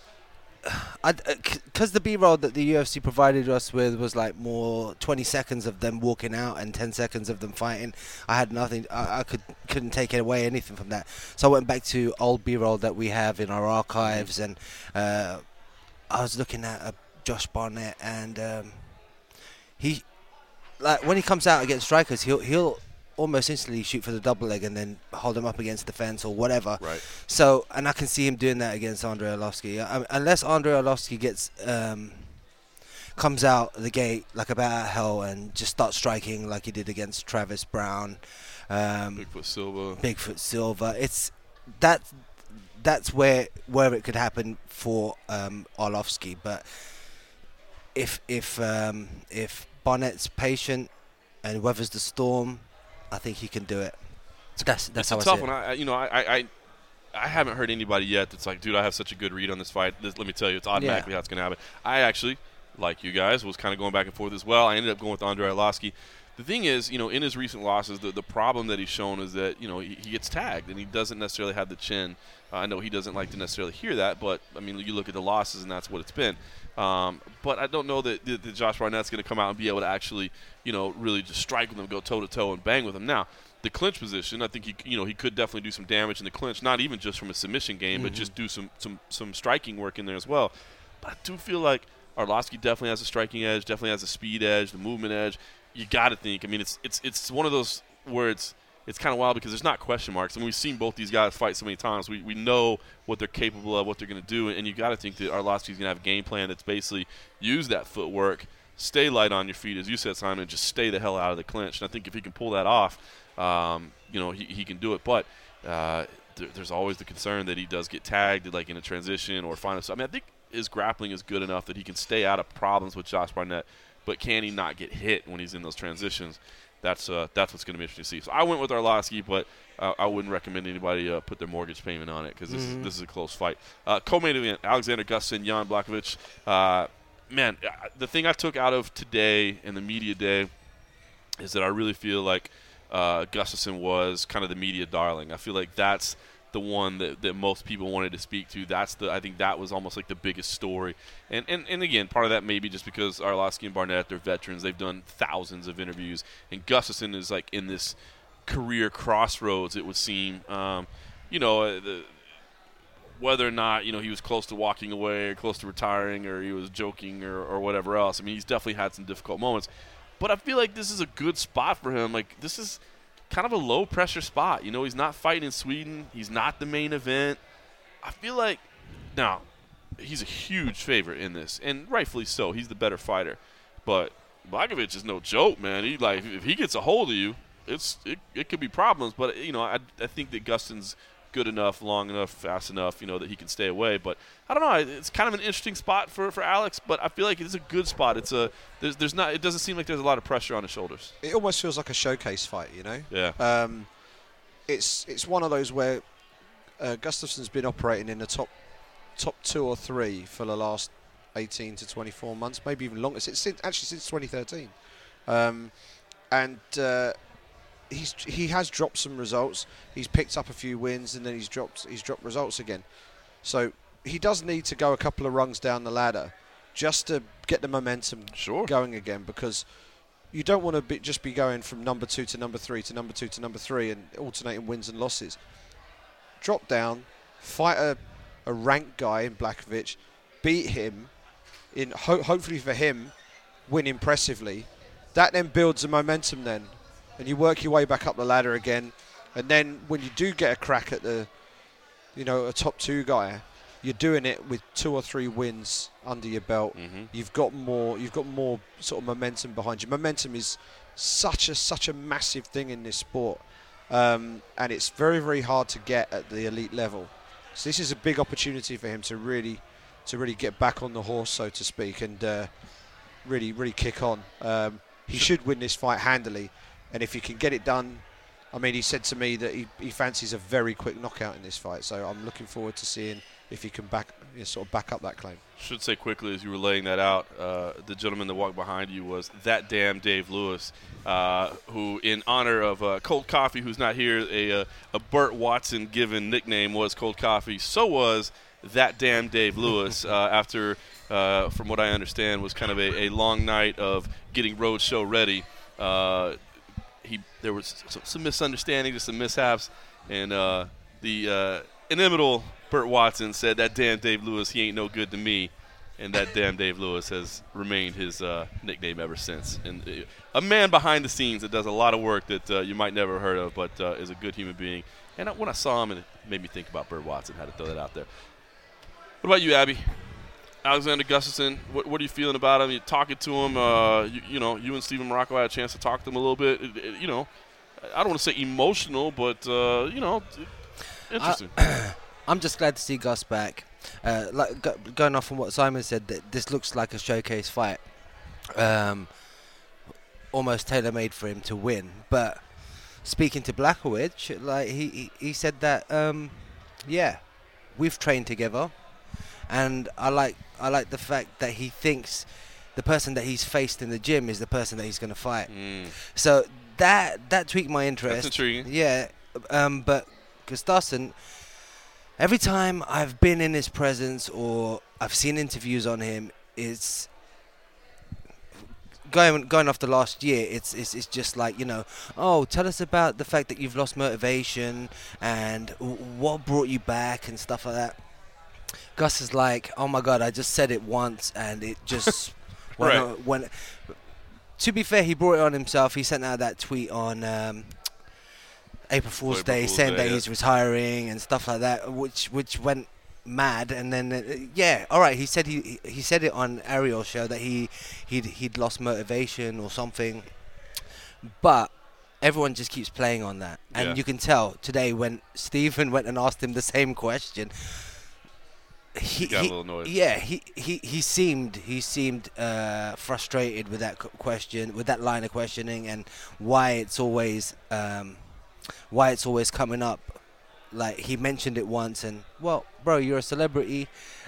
because the B-roll that the U F C provided us with was like more twenty seconds of them walking out and ten seconds of them fighting. I had nothing. I, I could couldn't take away anything from that. So I went back to old B-roll that we have in our archives, and uh, I was looking at uh, Josh Barnett, and um, he like when he comes out against strikers, he'll he'll. almost instantly shoot for the double leg and then hold him up against the fence or whatever. Right. So, and I can see him doing that against Andrei Arlovski. I, unless Andrei Arlovski gets um, comes out the gate like a bat out of hell and just starts striking like he did against Travis Brown, um, Bigfoot Silva. Bigfoot Silva. It's that that's where where it could happen for um, Arlovski. But if if um, if Barnett's patient and weathers the storm, I think he can do it. That's that's it's how a I tough see one. it. I, you know, I, I, I haven't heard anybody yet that's like, dude, I have such a good read on this fight. This, let me tell you, it's automatically Yeah. how it's going to happen. I actually, like you guys, was kind of going back and forth as well. I ended up going with Andrei Arlovski. The thing is, you know, in his recent losses, the, the problem that he's shown is that, you know, he, he gets tagged and he doesn't necessarily have the chin. Uh, I know he doesn't like to necessarily hear that, but, I mean, you look at the losses and that's what it's been. Um, but I don't know that, that, that Josh Barnett's going to come out and be able to actually, you know, really just strike with him, go toe-to-toe and bang with him. Now, the clinch position, I think he, you know, he could definitely do some damage in the clinch, not even just from a submission game, mm-hmm. but just do some, some, some striking work in there as well. But I do feel like Arlovski definitely has a striking edge, definitely has a speed edge, the movement edge. You got to think. I mean, it's it's it's one of those where it's it's kind of wild because there's not question marks. I mean, we've seen both these guys fight so many times. We we know what they're capable of, what they're going to do, and you got to think that Arlovski's going to have a game plan that's basically use that footwork, stay light on your feet, as you said, Simon, and just stay the hell out of the clinch. And I think if he can pull that off, um, you know, he he can do it. But uh, there, there's always the concern that he does get tagged, like in a transition or final. So I mean, I think his grappling is good enough that he can stay out of problems with Josh Barnett. But can he not get hit when he's in those transitions? That's uh, that's what's going to be interesting to see. So I went with Arlovski, but uh, I wouldn't recommend anybody uh, put their mortgage payment on it because this, Mm-hmm. is, this is a close fight. Uh, co-main event, Alexander Gustafsson, Jan Blachowicz. Uh, man, the thing I took out of today and the media day is that I really feel like uh, Gustafsson was kind of the media darling. I feel like that's the one that, that most people wanted to speak to. That's the I think that was almost like the biggest story. And and, and again, part of that may be just because Arlovski and Barnett, they're veterans. They've done thousands of interviews. And Gustafsson is like in this career crossroads, it would seem. Um, you know, uh, the, whether or not, you know, he was close to walking away or close to retiring or he was joking or, or whatever else. I mean, he's definitely had some difficult moments. But I feel like this is a good spot for him. Like, this is kind of a low-pressure spot. You know, he's not fighting in Sweden. He's not the main event. I feel like, now, he's a huge favorite in this, and rightfully so. He's the better fighter. But Blachowicz is no joke, man. He like if he gets a hold of you, it's it, it could be problems. But, you know, I, I think that Gustin's good enough, long enough, fast enough, you know, that he can stay away. But I don't know. It's kind of an interesting spot for, for Alex, but I feel like it's a good spot. It's a there's there's not. It doesn't seem like there's a lot of pressure on his shoulders. It almost feels like a showcase fight, you know. Yeah. Um, it's it's one of those where uh, Gustafsson's been operating in the top top two or three for the last eighteen to twenty-four months, maybe even longer. Since, since actually since twenty thirteen, um, and. Uh, He's he has dropped some results. He's picked up a few wins and then he's dropped he's dropped results again. So he does need to go a couple of rungs down the ladder just to get the momentum Sure. going again, because you don't want to be, just be going from number two to number three to number two to number three and alternating wins and losses. Drop down, fight a, a ranked guy in Blachowicz, beat him, in ho- hopefully for him, win impressively. That then builds the momentum then. And you work your way back up the ladder again, and then when you do get a crack at the you know, a top two guy, you're doing it with two or three wins under your belt. Mm-hmm. You've got more. You've got more sort of momentum behind you. Momentum is such a such a massive thing in this sport, um, and it's very very hard to get at the elite level. So this is a big opportunity for him to really to really get back on the horse, so to speak, and uh, really really kick on. Um, he should win this fight handily, and if he can get it done. I mean, he said to me that he, he fancies a very quick knockout in this fight, so I'm looking forward to seeing if he can back, you know, sort of back up that claim. Should say quickly as you were laying that out, uh, the gentleman that walked behind you was that damn Dave Lewis, uh, who, in honor of uh, Cold Coffee, who's not here, a, uh, a Burt Watson given nickname was Cold Coffee. So was that damn Dave Lewis uh, after, uh, from what I understand, was kind of a, a long night of getting Roadshow ready. Uh, He, there was some misunderstandings, some mishaps, and uh, the uh, inimitable Burt Watson said that damn Dave Lewis, he ain't no good to me, and that damn Dave Lewis has remained his uh, nickname ever since. And uh, a man behind the scenes that does a lot of work that uh, you might never have heard of, but uh, is a good human being. And when I saw him, it made me think about Burt Watson. Had to throw that out there. What about you, Abby? Alexander Gustafsson, what, what are you feeling about him? You're talking to him. Uh, you, you know, you and Stephen Morocco had a chance to talk to him a little bit. It, it, you know, I don't want to say emotional, but uh, you know, interesting. I, I'm just glad to see Gus back. Uh, like go, going off from what Simon said, that this looks like a showcase fight, um, almost tailor-made for him to win. But speaking to Blachowicz, like he, he, he said that, um, yeah, we've trained together. And I like I like the fact that he thinks the person that he's faced in the gym is the person that he's going to fight. Mm. So that that tweaked my interest. That's intriguing. Yeah, um, but Gustafsson, every time I've been in his presence or I've seen interviews on him, it's going going off the last year. It's it's it's just like, you know, oh, tell us about the fact that you've lost motivation and what brought you back and stuff like that. Gus is like, oh my God, I just said it once and it just when, right. I, when to be fair, he brought it on himself. He sent out that tweet on um, April Fool's April Day Fool's saying Day, that yeah. he's retiring and stuff like that, which which went mad. And then uh, yeah, all right, he said he he said it on Ariel's show that he he'd he'd lost motivation or something, but everyone just keeps playing on that, and Yeah. you can tell today when Stephen went and asked him the same question. He, He got a he- little annoyed. Yeah, he, he, he seemed he seemed uh, frustrated with that qu- question, with that line of questioning, and why it's always um, why it's always coming up. Like he mentioned it once, and well, bro, you're a celebrity.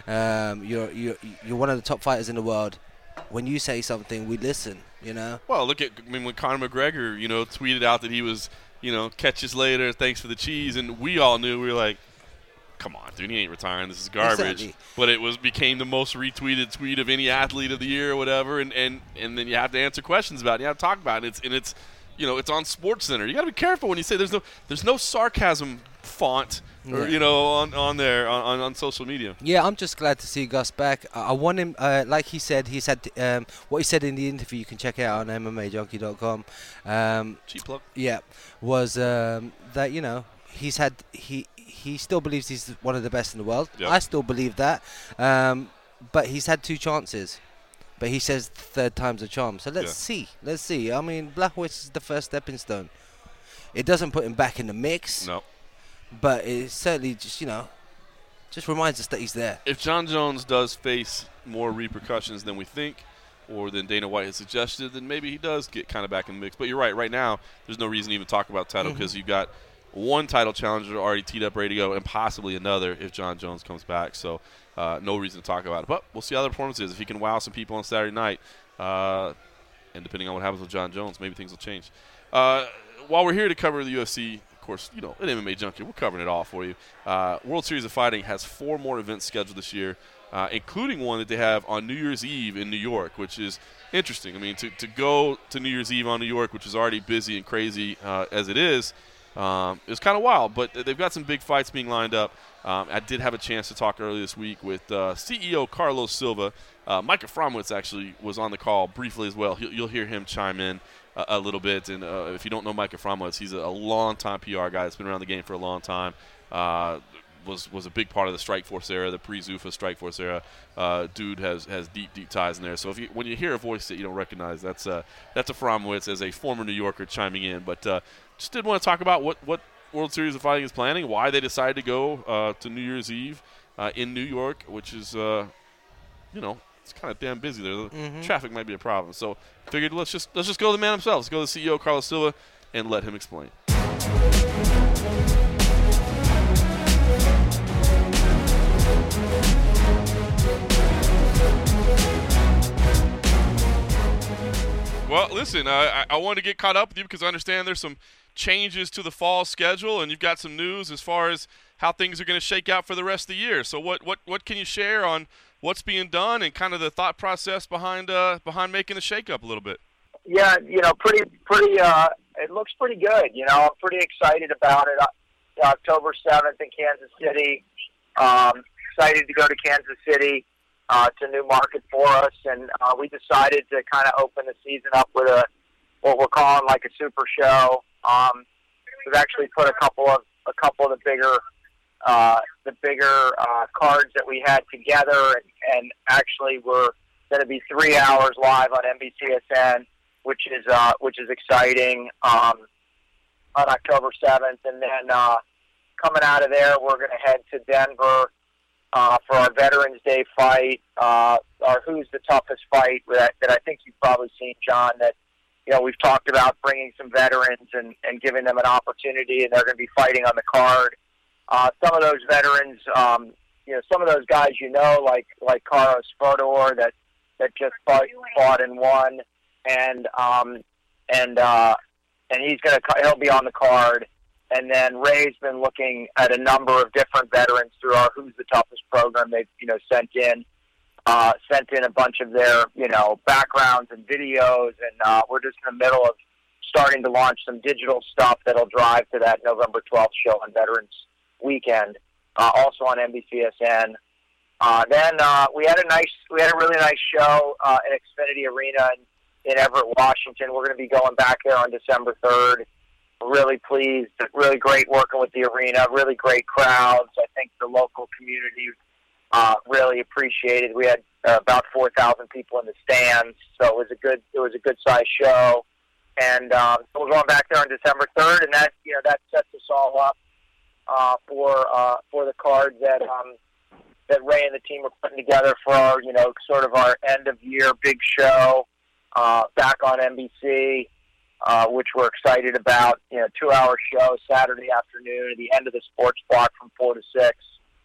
Um, you're you're you're one of the top fighters in the world. When you say something, we listen. You know. Well, look at I mean when Conor McGregor, you know, tweeted out that he was, you know, catch us later, thanks for the cheese, and we all knew, we were like, come on, dude, he ain't retiring. This is garbage. Exactly. But it was became the most retweeted tweet of any athlete of the year or whatever, and, and, and then you have to answer questions about it. You have to talk about it. It's, and it's, you know, it's on SportsCenter. You got to be careful when you say there's no there's no sarcasm font or Yeah. you know on, on there on, on, on social media. Yeah, I'm just glad to see Gus back. I, I want him, uh, like he said, he said um, what he said in the interview. You can check it out on M M A Junkie dot com. Um, Cheap plug. yeah, was um, that you know he's had he he still believes he's one of the best in the world. Yep. I still believe that, um, but he's had two chances. But he says third time's a charm. So let's Yeah. see, let's see. I mean, Blachowicz is the first stepping stone. It doesn't put him back in the mix, No. but it certainly just you know just reminds us that he's there. If John Jones does face more repercussions than we think, or than Dana White has suggested, then maybe he does get kind of back in the mix. But you're right. Right now, there's no reason to even talk about title because Mhm. you've got one title challenger already teed up, ready to go, and possibly another if John Jones comes back. So uh, no reason to talk about it. But we'll see how the performance is. If he can wow some people on Saturday night, uh, and depending on what happens with John Jones, maybe things will change. Uh, while we're here to cover the U F C, of course, you know, at M M A Junkie, we're covering it all for you. Uh, World Series of Fighting has four more events scheduled this year, uh, including one that they have on New Year's Eve in New York, which is interesting. I mean, to, to go to New Year's Eve on New York, which is already busy and crazy uh, as it is, um, it's kind of wild. But they've got some big fights being lined up. Um, I did have a chance to talk earlier this week with uh, C E O Carlos Silva. Uh, Micah Fromwitz actually was on the call briefly as well. He'll, you'll hear him chime in a, a little bit. And uh, if you don't know Micah Fromwitz, he's a, a long-time P R guy that's been around the game for a long time. Uh, was was a big part of the Strikeforce era, the pre-Zuffa Strikeforce era. Uh, dude has has deep deep ties in there. So if you, when you hear a voice that you don't recognize, that's uh, that's Afremowicz as a former New Yorker chiming in. But uh, just did want to talk about what what World Series of Fighting is planning, why they decided to go uh, to New Year's Eve uh, in New York, which is uh, you know. It's kind of damn busy there. The Mm-hmm. traffic might be a problem. So figured let's just let's just go to the man himself. Let's go to the C E O, Carlos Silva, and let him explain. Well, listen, uh, I, I wanted to get caught up with you because I understand there's some changes to the fall schedule, and you've got some news as far as how things are going to shake out for the rest of the year. So what, what, what can you share on what's being done and kind of the thought process behind uh, behind making the shakeup a little bit? Yeah, you know, pretty, pretty. Uh, it looks pretty good. You know, I'm pretty excited about it. Uh, October seventh in Kansas City. Um, excited to go to Kansas City. Uh, it's a new market for us, and uh, we decided to kind of open the season up with a what we're calling like a super show. Um, we've actually put a couple of a couple of the bigger. Uh, the bigger uh, cards that we had together, and, and actually we're going to be three hours live on N B C S N, which is uh, which is exciting, um, on October seventh. And then uh, coming out of there, we're going to head to Denver uh, for our Veterans Day fight, uh, our Who's the Toughest fight that, that I think you've probably seen, John, that you know we've talked about bringing some veterans and, and giving them an opportunity, and they're going to be fighting on the card. Uh, some of those veterans, um, you know, some of those guys, you know, like like Carlos Fodor that that just fought, fought and won, and um, and uh, and he's gonna he'll be on the card. And then Ray's been looking at a number of different veterans through our Who's the Toughest program. They've you know sent in uh, sent in a bunch of their you know backgrounds and videos, and uh, we're just in the middle of starting to launch some digital stuff that'll drive to that November twelfth show on Veterans Weekend, uh, also on N B C S N. Uh, then uh, we had a nice, we had a really nice show uh, at Xfinity Arena in, in Everett, Washington. We're going to be going back there on December third. Really pleased, really great working with the arena. Really great crowds. I think the local community uh, really appreciated. We had uh, about four thousand people in the stands, so it was a good, it was a good sized show. And um, so we're going back there on December third, and that you know that sets us all up. Uh, for uh, for the card that um, that Ray and the team are putting together for our, you know, sort of our end of year big show uh, back on N B C, uh, which we're excited about. You know, two hour show Saturday afternoon at the end of the sports block from four to six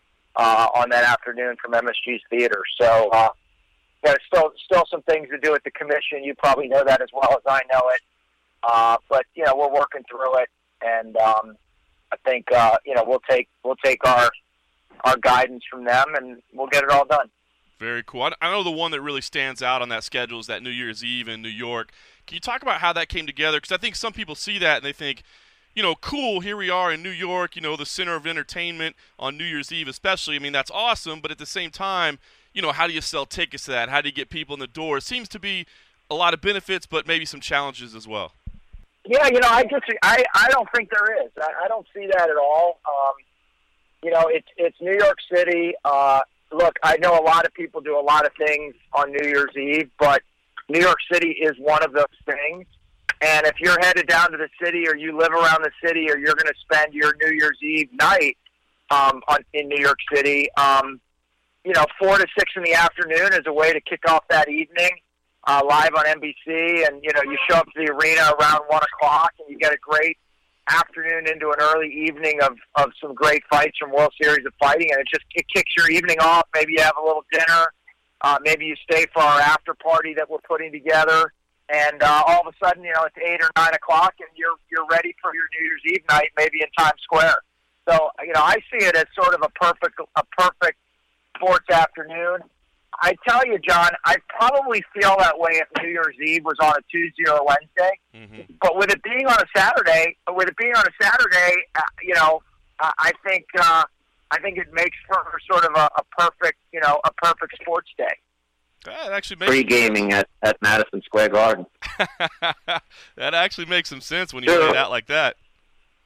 uh, on that afternoon from M S G's Theater. So uh, there's still still some things to do at the commission. You probably know that as well as I know it, uh, but you know we're working through it, and um, I think uh, you know we'll take we'll take our our guidance from them, and we'll get it all done. Very cool. I, I know the one that really stands out on that schedule is that New Year's Eve in New York. Can you talk about how that came together? Because I think some people see that and they think, you know, cool, here we are in New York, you know, the center of entertainment on New Year's Eve especially. I mean, that's awesome, but at the same time, you know, how do you sell tickets to that? How do you get people in the door? It seems to be a lot of benefits, but maybe some challenges as well. Yeah, you know, I just I, I don't think there is. I, I don't see that at all. Um, you know, it's it's New York City. Uh, look, I know a lot of people do a lot of things on New Year's Eve, but New York City is one of those things. And if you're headed down to the city, or you live around the city, or you're going to spend your New Year's Eve night um, on, in New York City, um, you know, four to six in the afternoon is a way to kick off that evening. Uh, live on N B C, and you know you show up to the arena around one o'clock, and you get a great afternoon into an early evening of, of some great fights from World Series of Fighting, and it just it kicks your evening off. Maybe you have a little dinner, uh, maybe you stay for our after party that we're putting together, and uh, all of a sudden, you know, it's eight or nine o'clock, and you're you're ready for your New Year's Eve night, maybe in Times Square. So you know, I see it as sort of a perfect a perfect sports afternoon. I tell you, John, I probably feel that way if New Year's Eve was on a Tuesday or a Wednesday. Mm-hmm. But with it being on a Saturday, with it being on a Saturday, uh, you know, uh, I think uh, I think it makes for sort of a, a perfect, you know, a perfect sports day. That actually makes free gaming at, at Madison Square Garden. That actually makes some sense when you lay it out like that.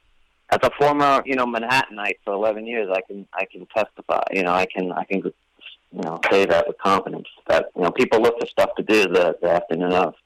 as a former, you know, Manhattanite for eleven years, I can I can testify. You know, I can I can you know say that with confidence that you know people look for stuff to do the, the afternoon of.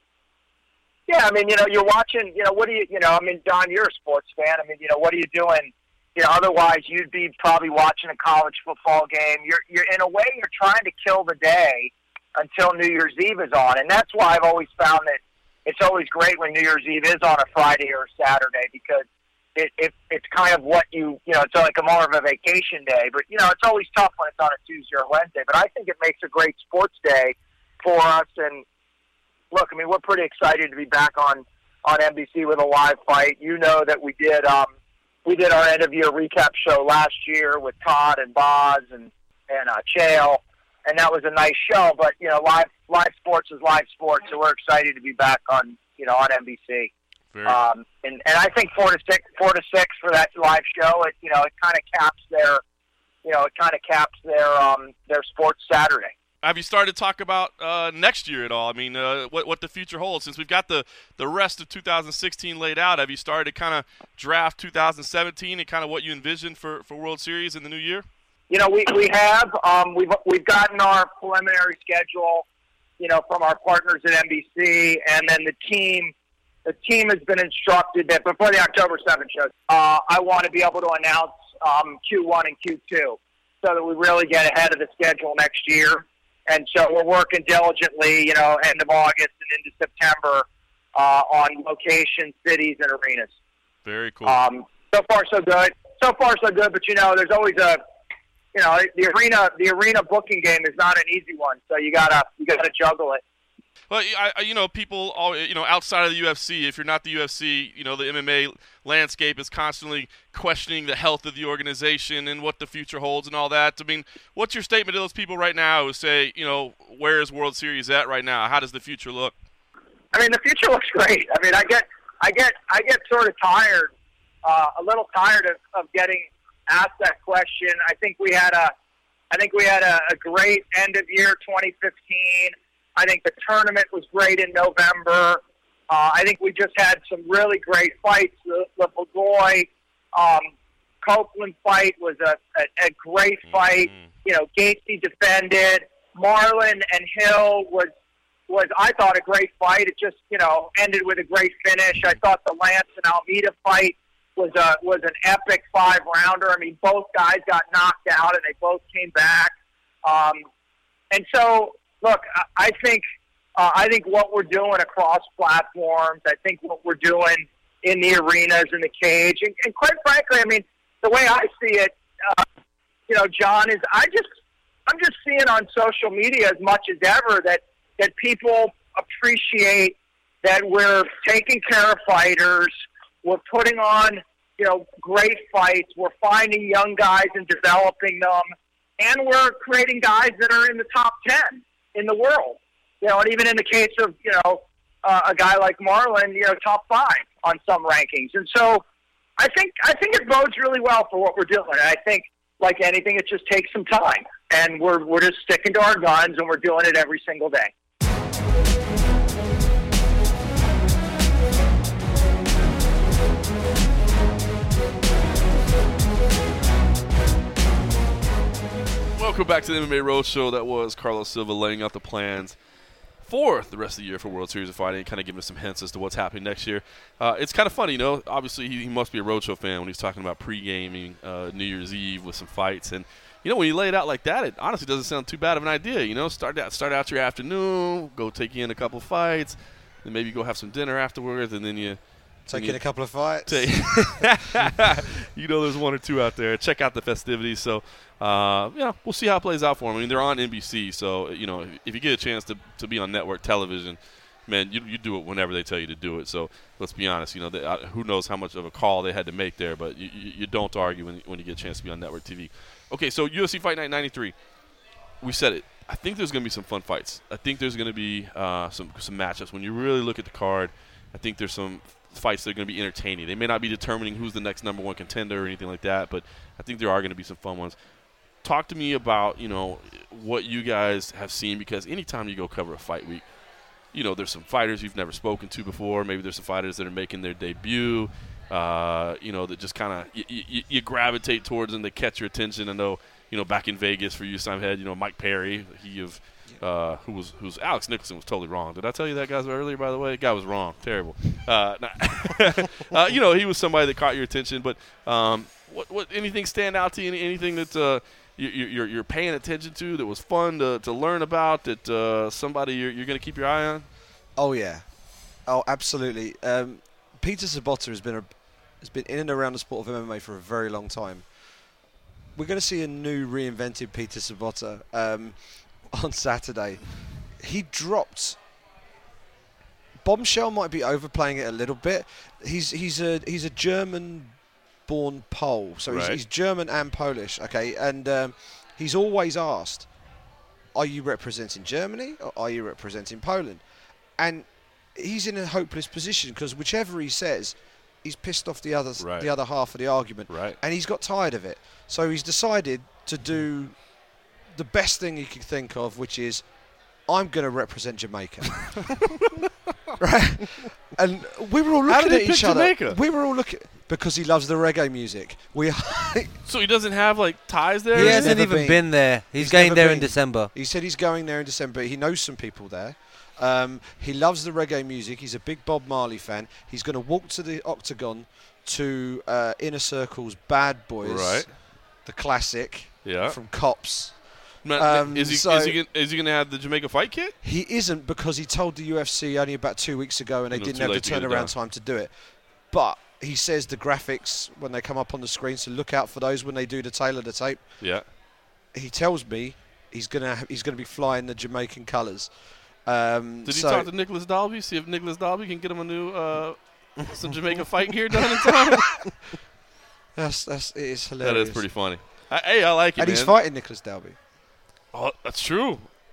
Yeah, I mean, you know, you're watching. You know, what do you? You know, I mean, Don, you're a sports fan. I mean, you know, what are you doing? You know, otherwise you'd be probably watching a college football game. You're you're in a way you're trying to kill the day until New Year's Eve is on, and that's why I've always found that it's always great when New Year's Eve is on a Friday or a Saturday because it, it it's kind of what you you know it's like a more of a vacation day. But you know it's always tough when it's on a Tuesday or Wednesday. But I think it makes a great sports day for us. And look, I mean we're pretty excited to be back on on N B C with a live fight. You know that we did um we did our end of year recap show last year with Todd and Boz and and uh, Chael. And that was a nice show, but you know, live live sports is live sports, so we're excited to be back on you know on N B C. Um, and and I think four to six, four to six for that live show. It you know it kind of caps their you know it kind of caps their um their sports Saturday. Have you started to talk about uh, next year at all? I mean, uh, what what the future holds since we've got the the rest of two thousand sixteen laid out. Have you started to kind of draft two thousand seventeen and kind of what you envision for, for World Series in the new year? You know, we, we have. Um, we've we've gotten our preliminary schedule, you know, from our partners at N B C, and then the team, the team has been instructed that before the October seventh show, uh, I want to be able to announce um, Q one and Q two, so that we really get ahead of the schedule next year. And so we're working diligently, you know, end of August and into September uh, on locations, cities, and arenas. Very cool. Um, so far, so good. So far, so good. But you know, there's always a You know, the arena the arena booking game is not an easy one, so you gotta you gotta juggle it. Well, I, you know, people, all you know, outside of the U F C, if you're not the U F C, you know, the M M A landscape is constantly questioning the health of the organization and what the future holds and all that. I mean, what's your statement to those people right now who say, you know, where is World Series at right now? How does the future look? I mean, the future looks great. I mean, I get I get I get sort of tired, uh, a little tired of, of getting asked that question. I think we had a, I think we had a, a great end of year twenty fifteen. I think the tournament was great in November. Uh, I think we just had some really great fights. The, the Bagoy, um, Copeland fight was a, a, a great fight. Mm-hmm. You know, Gaethje defended. Marlon and Hill was was I thought a great fight. It just you know ended with a great finish. I thought the Lance and Almeida fight was a was an epic five rounder. I mean, both guys got knocked out and they both came back. Um, and so, look, I, I think uh, I think what we're doing across platforms, I think what we're doing in the arenas, in the cage, and, and quite frankly, I mean, the way I see it, uh, you know, John, is I just I'm just seeing on social media as much as ever that that people appreciate that we're taking care of fighters. We're putting on, you know, great fights. We're finding young guys and developing them. And we're creating guys that are in the top ten in the world. You know, and even in the case of, you know, uh, a guy like Marlon, you know, top five on some rankings. And so I think I think it bodes really well for what we're doing. And I think, like anything, it just takes some time. And we're we're just sticking to our guns, and we're doing it every single day. Welcome back to the M M A Roadshow. That was Carlos Silva laying out the plans for the rest of the year for World Series of Fighting, kind of giving us some hints as to what's happening next year. Uh, it's kind of funny, you know. Obviously, he, he must be a Roadshow fan when he's talking about pre-gaming uh, New Year's Eve with some fights. And, you know, when you lay it out like that, it honestly doesn't sound too bad of an idea. You know, start out, start out your afternoon, go take in a couple fights, then maybe go have some dinner afterwards, and then you – Take in a couple of fights. Take you know, there's one or two out there. Check out the festivities. So, uh, you know, we'll see how it plays out for them. I mean, they're on N B C, so, you know, if you get a chance to, to be on network television, man, you you do it whenever they tell you to do it. So let's be honest. You know, they, uh, who knows how much of a call they had to make there, but you, you, you don't argue when, when you get a chance to be on network T V. Okay, so U F C Fight Night ninety-three. We said it. I think there's going to be some fun fights. I think there's going to be uh, some some matchups. When you really look at the card, I think there's some – fights that are going to be entertaining. They may not be determining who's the next number one contender or anything like that, but I think there are going to be some fun ones. Talk to me about, you know, what you guys have seen, because anytime you go cover a fight week, you know, there's some fighters you've never spoken to before. Maybe there's some fighters that are making their debut. uh, you know, that just kind of y- y- you gravitate towards them. They catch your attention. I know, you know, back in Vegas for Houston, I had, you know, Mike Perry. He of uh, who was who's Alex Nicholson was totally wrong. Did I tell you that guy earlier? By the way, the guy was wrong. Terrible. Uh, uh, you know, he was somebody that caught your attention. But um, what what anything stand out to you? Any, anything that uh, you, you're you're paying attention to that was fun to, to learn about? That uh, somebody you're, you're going to keep your eye on? Oh yeah, oh absolutely. Um, Peter Sobotta has been a, has been in and around the sport of M M A for a very long time. We're going to see a new reinvented Peter Sobotta um, on Saturday. He dropped. Bombshell might be overplaying it a little bit. He's he's a he's a German-born Pole, so Right. he's, he's German and Polish. Okay, and um, he's always asked, "Are you representing Germany or are you representing Poland?" And he's in a hopeless position because whichever he says, he's pissed off the other Right. the other half of the argument, Right. and he's got tired of it. So he's decided to do the best thing he could think of, which is, I'm going to represent Jamaica. Right? And we were all How looking did at he each pick other. Jamaica? We were all looking because he loves the reggae music. We So he doesn't have like ties there. He He's hasn't never even been. been there. He's, He's going never there been. in December. He said he's going there in December. He knows some people there. Um, he loves the reggae music. He's a big Bob Marley fan. He's going to walk to the Octagon to uh, Inner Circle's Bad Boys, Right. the classic Yeah. from Cops. Now, Um, is he so- is he gonna, is he going to have the Jamaica fight kit? He isn't because he told the U F C only about two weeks ago and they It was didn't too have the late to get it turnaround done. time to do it. But he says the graphics, when they come up on the screen, so look out for those when they do the tail of the tape. Yeah. He tells me he's gonna ha- he's gonna be flying the Jamaican colours. Um, Did he so talk to Nicholas Dalby? See if Nicholas Dalby can get him a new uh, some Jamaica fight gear done in time. that's that's it is That hilarious. is pretty funny. I, hey, I like it, And man. he's fighting Nicholas Dalby. Oh, that's true.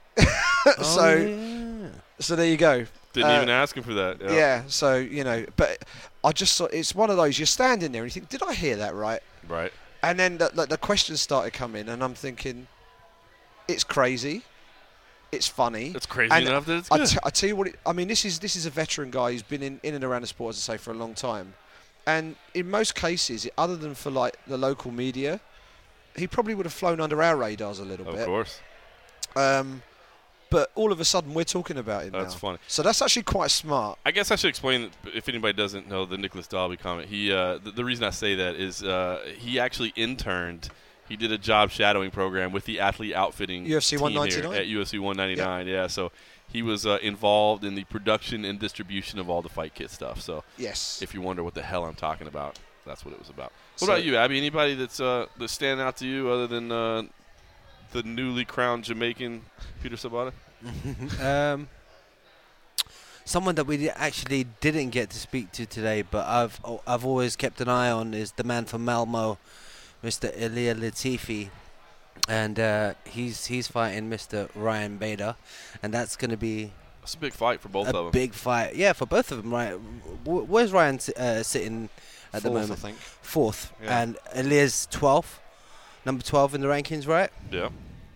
so yeah. so there you go. Didn't Uh, even ask him for that. Yeah. Yeah. So you know, but I just saw it's one of those. You're standing there and you think, did I hear that right? Right. And then the, the, the questions started coming, and I'm thinking, it's crazy, it's funny. It's crazy And enough that it's I, good. t- I tell you what, it, I mean, this is this is a veteran guy who's been in, in and around the sport, as I say, for a long time. And in most cases, other than for like the local media, he probably would have flown under our radars a little of bit. course. Um, but all of a sudden, we're talking about him That's now. funny. So that's actually quite smart. I guess I should explain, if anybody doesn't know the Nicholas Dalby comment. He, uh, the, the reason I say that is uh, he actually interned. He did a job shadowing program with the athlete outfitting U F C team one here ninety-nine? at U F C one ninety-nine. Yeah, so he was uh, involved in the production and distribution of all the fight kit stuff. So Yes. if you wonder what the hell I'm talking about, that's what it was about. So- What about you, Abby? Anybody that's uh, that's standing out to you other than uh, the newly crowned Jamaican Peter Sobotta? um, someone that we di- actually didn't get to speak to today, but I've oh, I've always kept an eye on is the man from Malmo, Mister Ilia Latifi, and uh, he's he's fighting Mister Ryan Bader, and that's going to be That's a big fight for both a of them. big fight. Yeah, for both of them. Right? W- where's Ryan si- uh, sitting at the Fourth, moment? I think. Fourth, Yeah. and Ilia's twelfth, number twelve in the rankings, right? Yeah.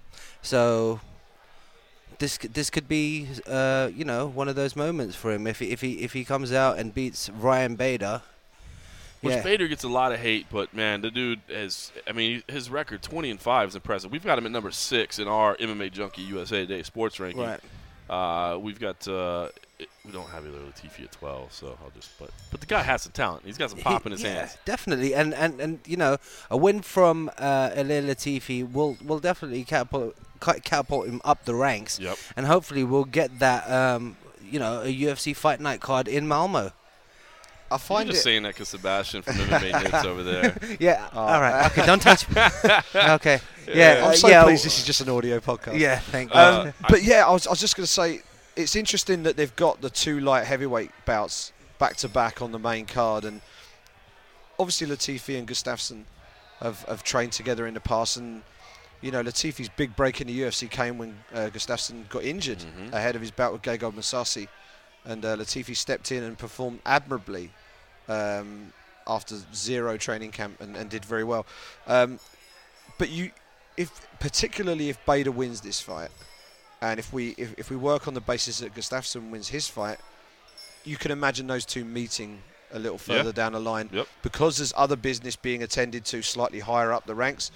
So this c- this could be uh, you know one of those moments for him if he if he if he comes out and beats Ryan Bader. Which Yeah. Bader gets a lot of hate, but man, the dude has. I mean, his record twenty and five is impressive. We've got him at number six in our M M A Junkie U S A Today sports ranking. Right. Uh, we've got. Uh, it, we don't have Ilir Latifi at twelve, so I'll just. But but the guy has some talent. He's got some pop in his He- yeah, hands. definitely, and, and and you know a win from uh, Ilir Latifi will will definitely catapult ca- catapult him up the ranks, Yep. and hopefully we'll get that um, you know a U F C Fight Night card in Malmo. I You're find just it. saying that because Sebastian from M M A Nits over there. Yeah. Oh. All right. Okay. Don't touch me. Okay. Yeah. I'm uh, so yeah, pleased this is just an audio podcast. Yeah. Thank you. Uh, Um, but yeah, I was, I was just going to say, it's interesting that they've got the two light heavyweight bouts back to back on the main card, and obviously Latifi and Gustafsson have, have trained together in the past, and you know Latifi's big break in the U F C came when uh, Gustafsson got injured Mhm. ahead of his bout with Gegard Mousasi, and uh, Latifi stepped in and performed admirably um, after zero training camp and, and did very well. Um, but you, if particularly if Bader wins this fight. And if we if, if we work on the basis that Gustafsson wins his fight, you can imagine those two meeting a little further Yeah. down the line. Yep. Because there's other business being attended to slightly higher up the ranks.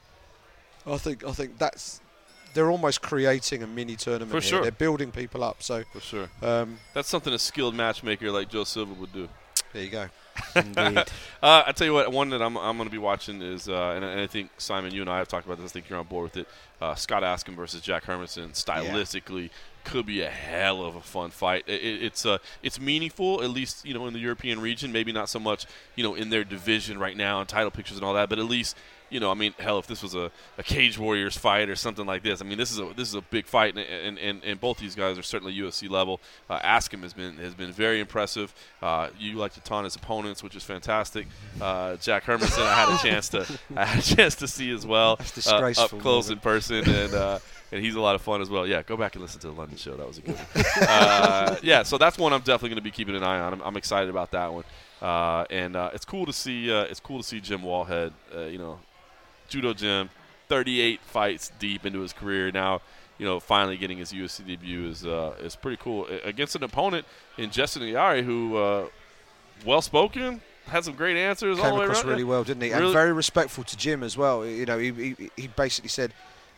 I think I think that's they're almost creating a mini tournament. For here. sure. They're building people up. So For sure. um, That's something a skilled matchmaker like Joe Silva would do. there you go. Indeed. Uh, I tell you what, one that I'm I'm going to be watching is, uh, and, and I think Simon, you and I have talked about this. I think you're on board with it. Uh, Scott Askin versus Jack Hermanson, stylistically, could be a hell of a fun fight. It, it, it's uh, it's meaningful, at least you know in the European region. Maybe not so much, you know, in their division right now and title pictures and all that, but at least. You know, I mean, hell, if this was a, a Cage Warriors fight or something like this, I mean, this is a this is a big fight, and and, and, and both these guys are certainly U F C level. Uh, Askham has been has been very impressive. Uh, you like to taunt his opponents, which is fantastic. Uh, Jack Hermanson, I had a chance to I had a chance to see as well, That's uh, up disgraceful, close Morgan. in person, and uh, and he's a lot of fun as well. Yeah, go back and listen to the London show. That was a good one. uh, yeah, so that's one I'm definitely going to be keeping an eye on. I'm, I'm excited about that one, uh, and uh, it's cool to see uh, it's cool to see Jim Wallhead, uh, you know. Judo Jim, thirty-eight fights deep into his career. Now, you know, finally getting his U F C debut is uh, is pretty cool against an opponent in Justin Ayari who, uh, well spoken, had some great answers all Came the way across around. really well, didn't he? Really- And very respectful to Jim as well. You know, he, he he basically said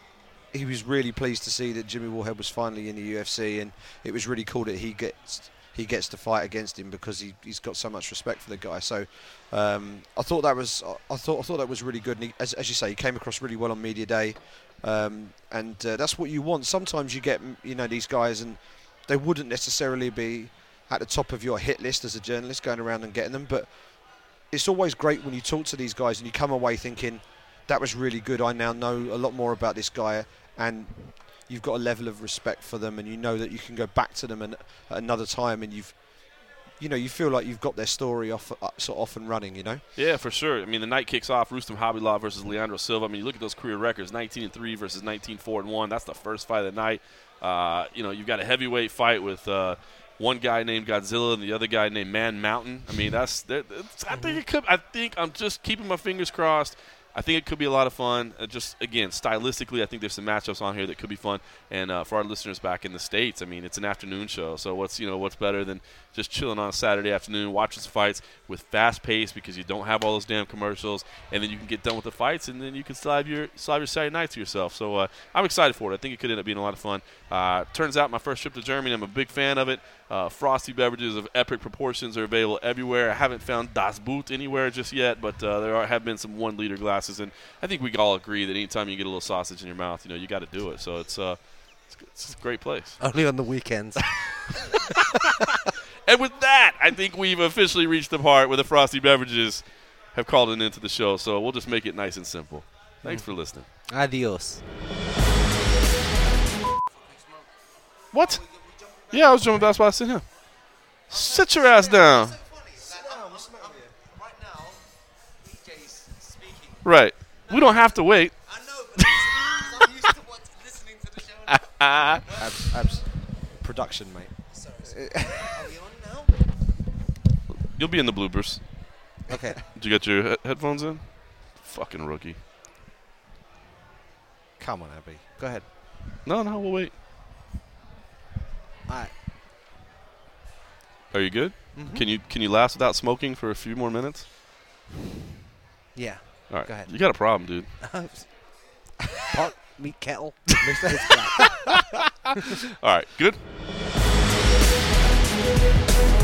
he was really pleased to see that Jimmy Wallhead was finally in the U F C, and it was really cool that he gets he gets to fight against him because he he's got so much respect for the guy. So um, I thought that was I thought I thought that was really good. And he, as as you say, he came across really well on media day, um, and uh, that's what you want. Sometimes you get you know these guys, and they wouldn't necessarily be at the top of your hit list as a journalist going around and getting them, but it's always great when you talk to these guys and you come away thinking that was really good. I now know a lot more about this guy, and you've got a level of respect for them, and you know that you can go back to them and at another time, and you've, you know, you feel like you've got their story off, uh, sort of off and running. You know. Yeah, for sure. I mean, the night kicks off. Rustam Habilov versus Leandro Silva. I mean, you look at those career records: nineteen and three versus nineteen four and one. That's the first fight of the night. Uh, you know, you've got a heavyweight fight with. Uh, One guy named Godzilla and the other guy named Man Mountain. I mean, that's. that's I think it could. I think I'm just keeping my fingers crossed. I think it could be a lot of fun. Uh, just again, stylistically, I think there's some matchups on here that could be fun. And uh, for our listeners back in the States, I mean, it's an afternoon show. So what's you know what's better than just chilling on a Saturday afternoon, watching some fights with fast pace because you don't have all those damn commercials, and then you can get done with the fights, and then you can still have your still have your Saturday night to yourself. So uh, I'm excited for it. I think it could end up being a lot of fun. Uh, turns out my first trip to Germany, I'm a big fan of it. Uh, frosty beverages of epic proportions are available everywhere. I haven't found Das Boot anywhere just yet, but uh, there are, have been some one-liter glasses, and I think we all agree that anytime you get a little sausage in your mouth, you know, you got to do it. So it's uh, it's, it's a great place. Only on the weekends. And with that, I think we've officially reached the part where the frosty beverages have called it into the show. So we'll just make it nice and simple. Thanks for listening. Adios. What? Yeah, I was jumping. That's why I sit here. Sit your ass down. Right. We don't have to wait. I know, but I'm used to what, listening to the show. Abs, abs, production, mate. Sorry. Are we on now? You'll be in the bloopers. Okay. Did you get your he- headphones in? Fucking rookie. Come on, Abby. Go ahead. No, no, we'll wait. Alright. Are you good? Mm-hmm. Can you can you last without smoking for a few more minutes? Yeah. All right. Go ahead. You got a problem, dude. Pot, meat, kettle. All right. Good.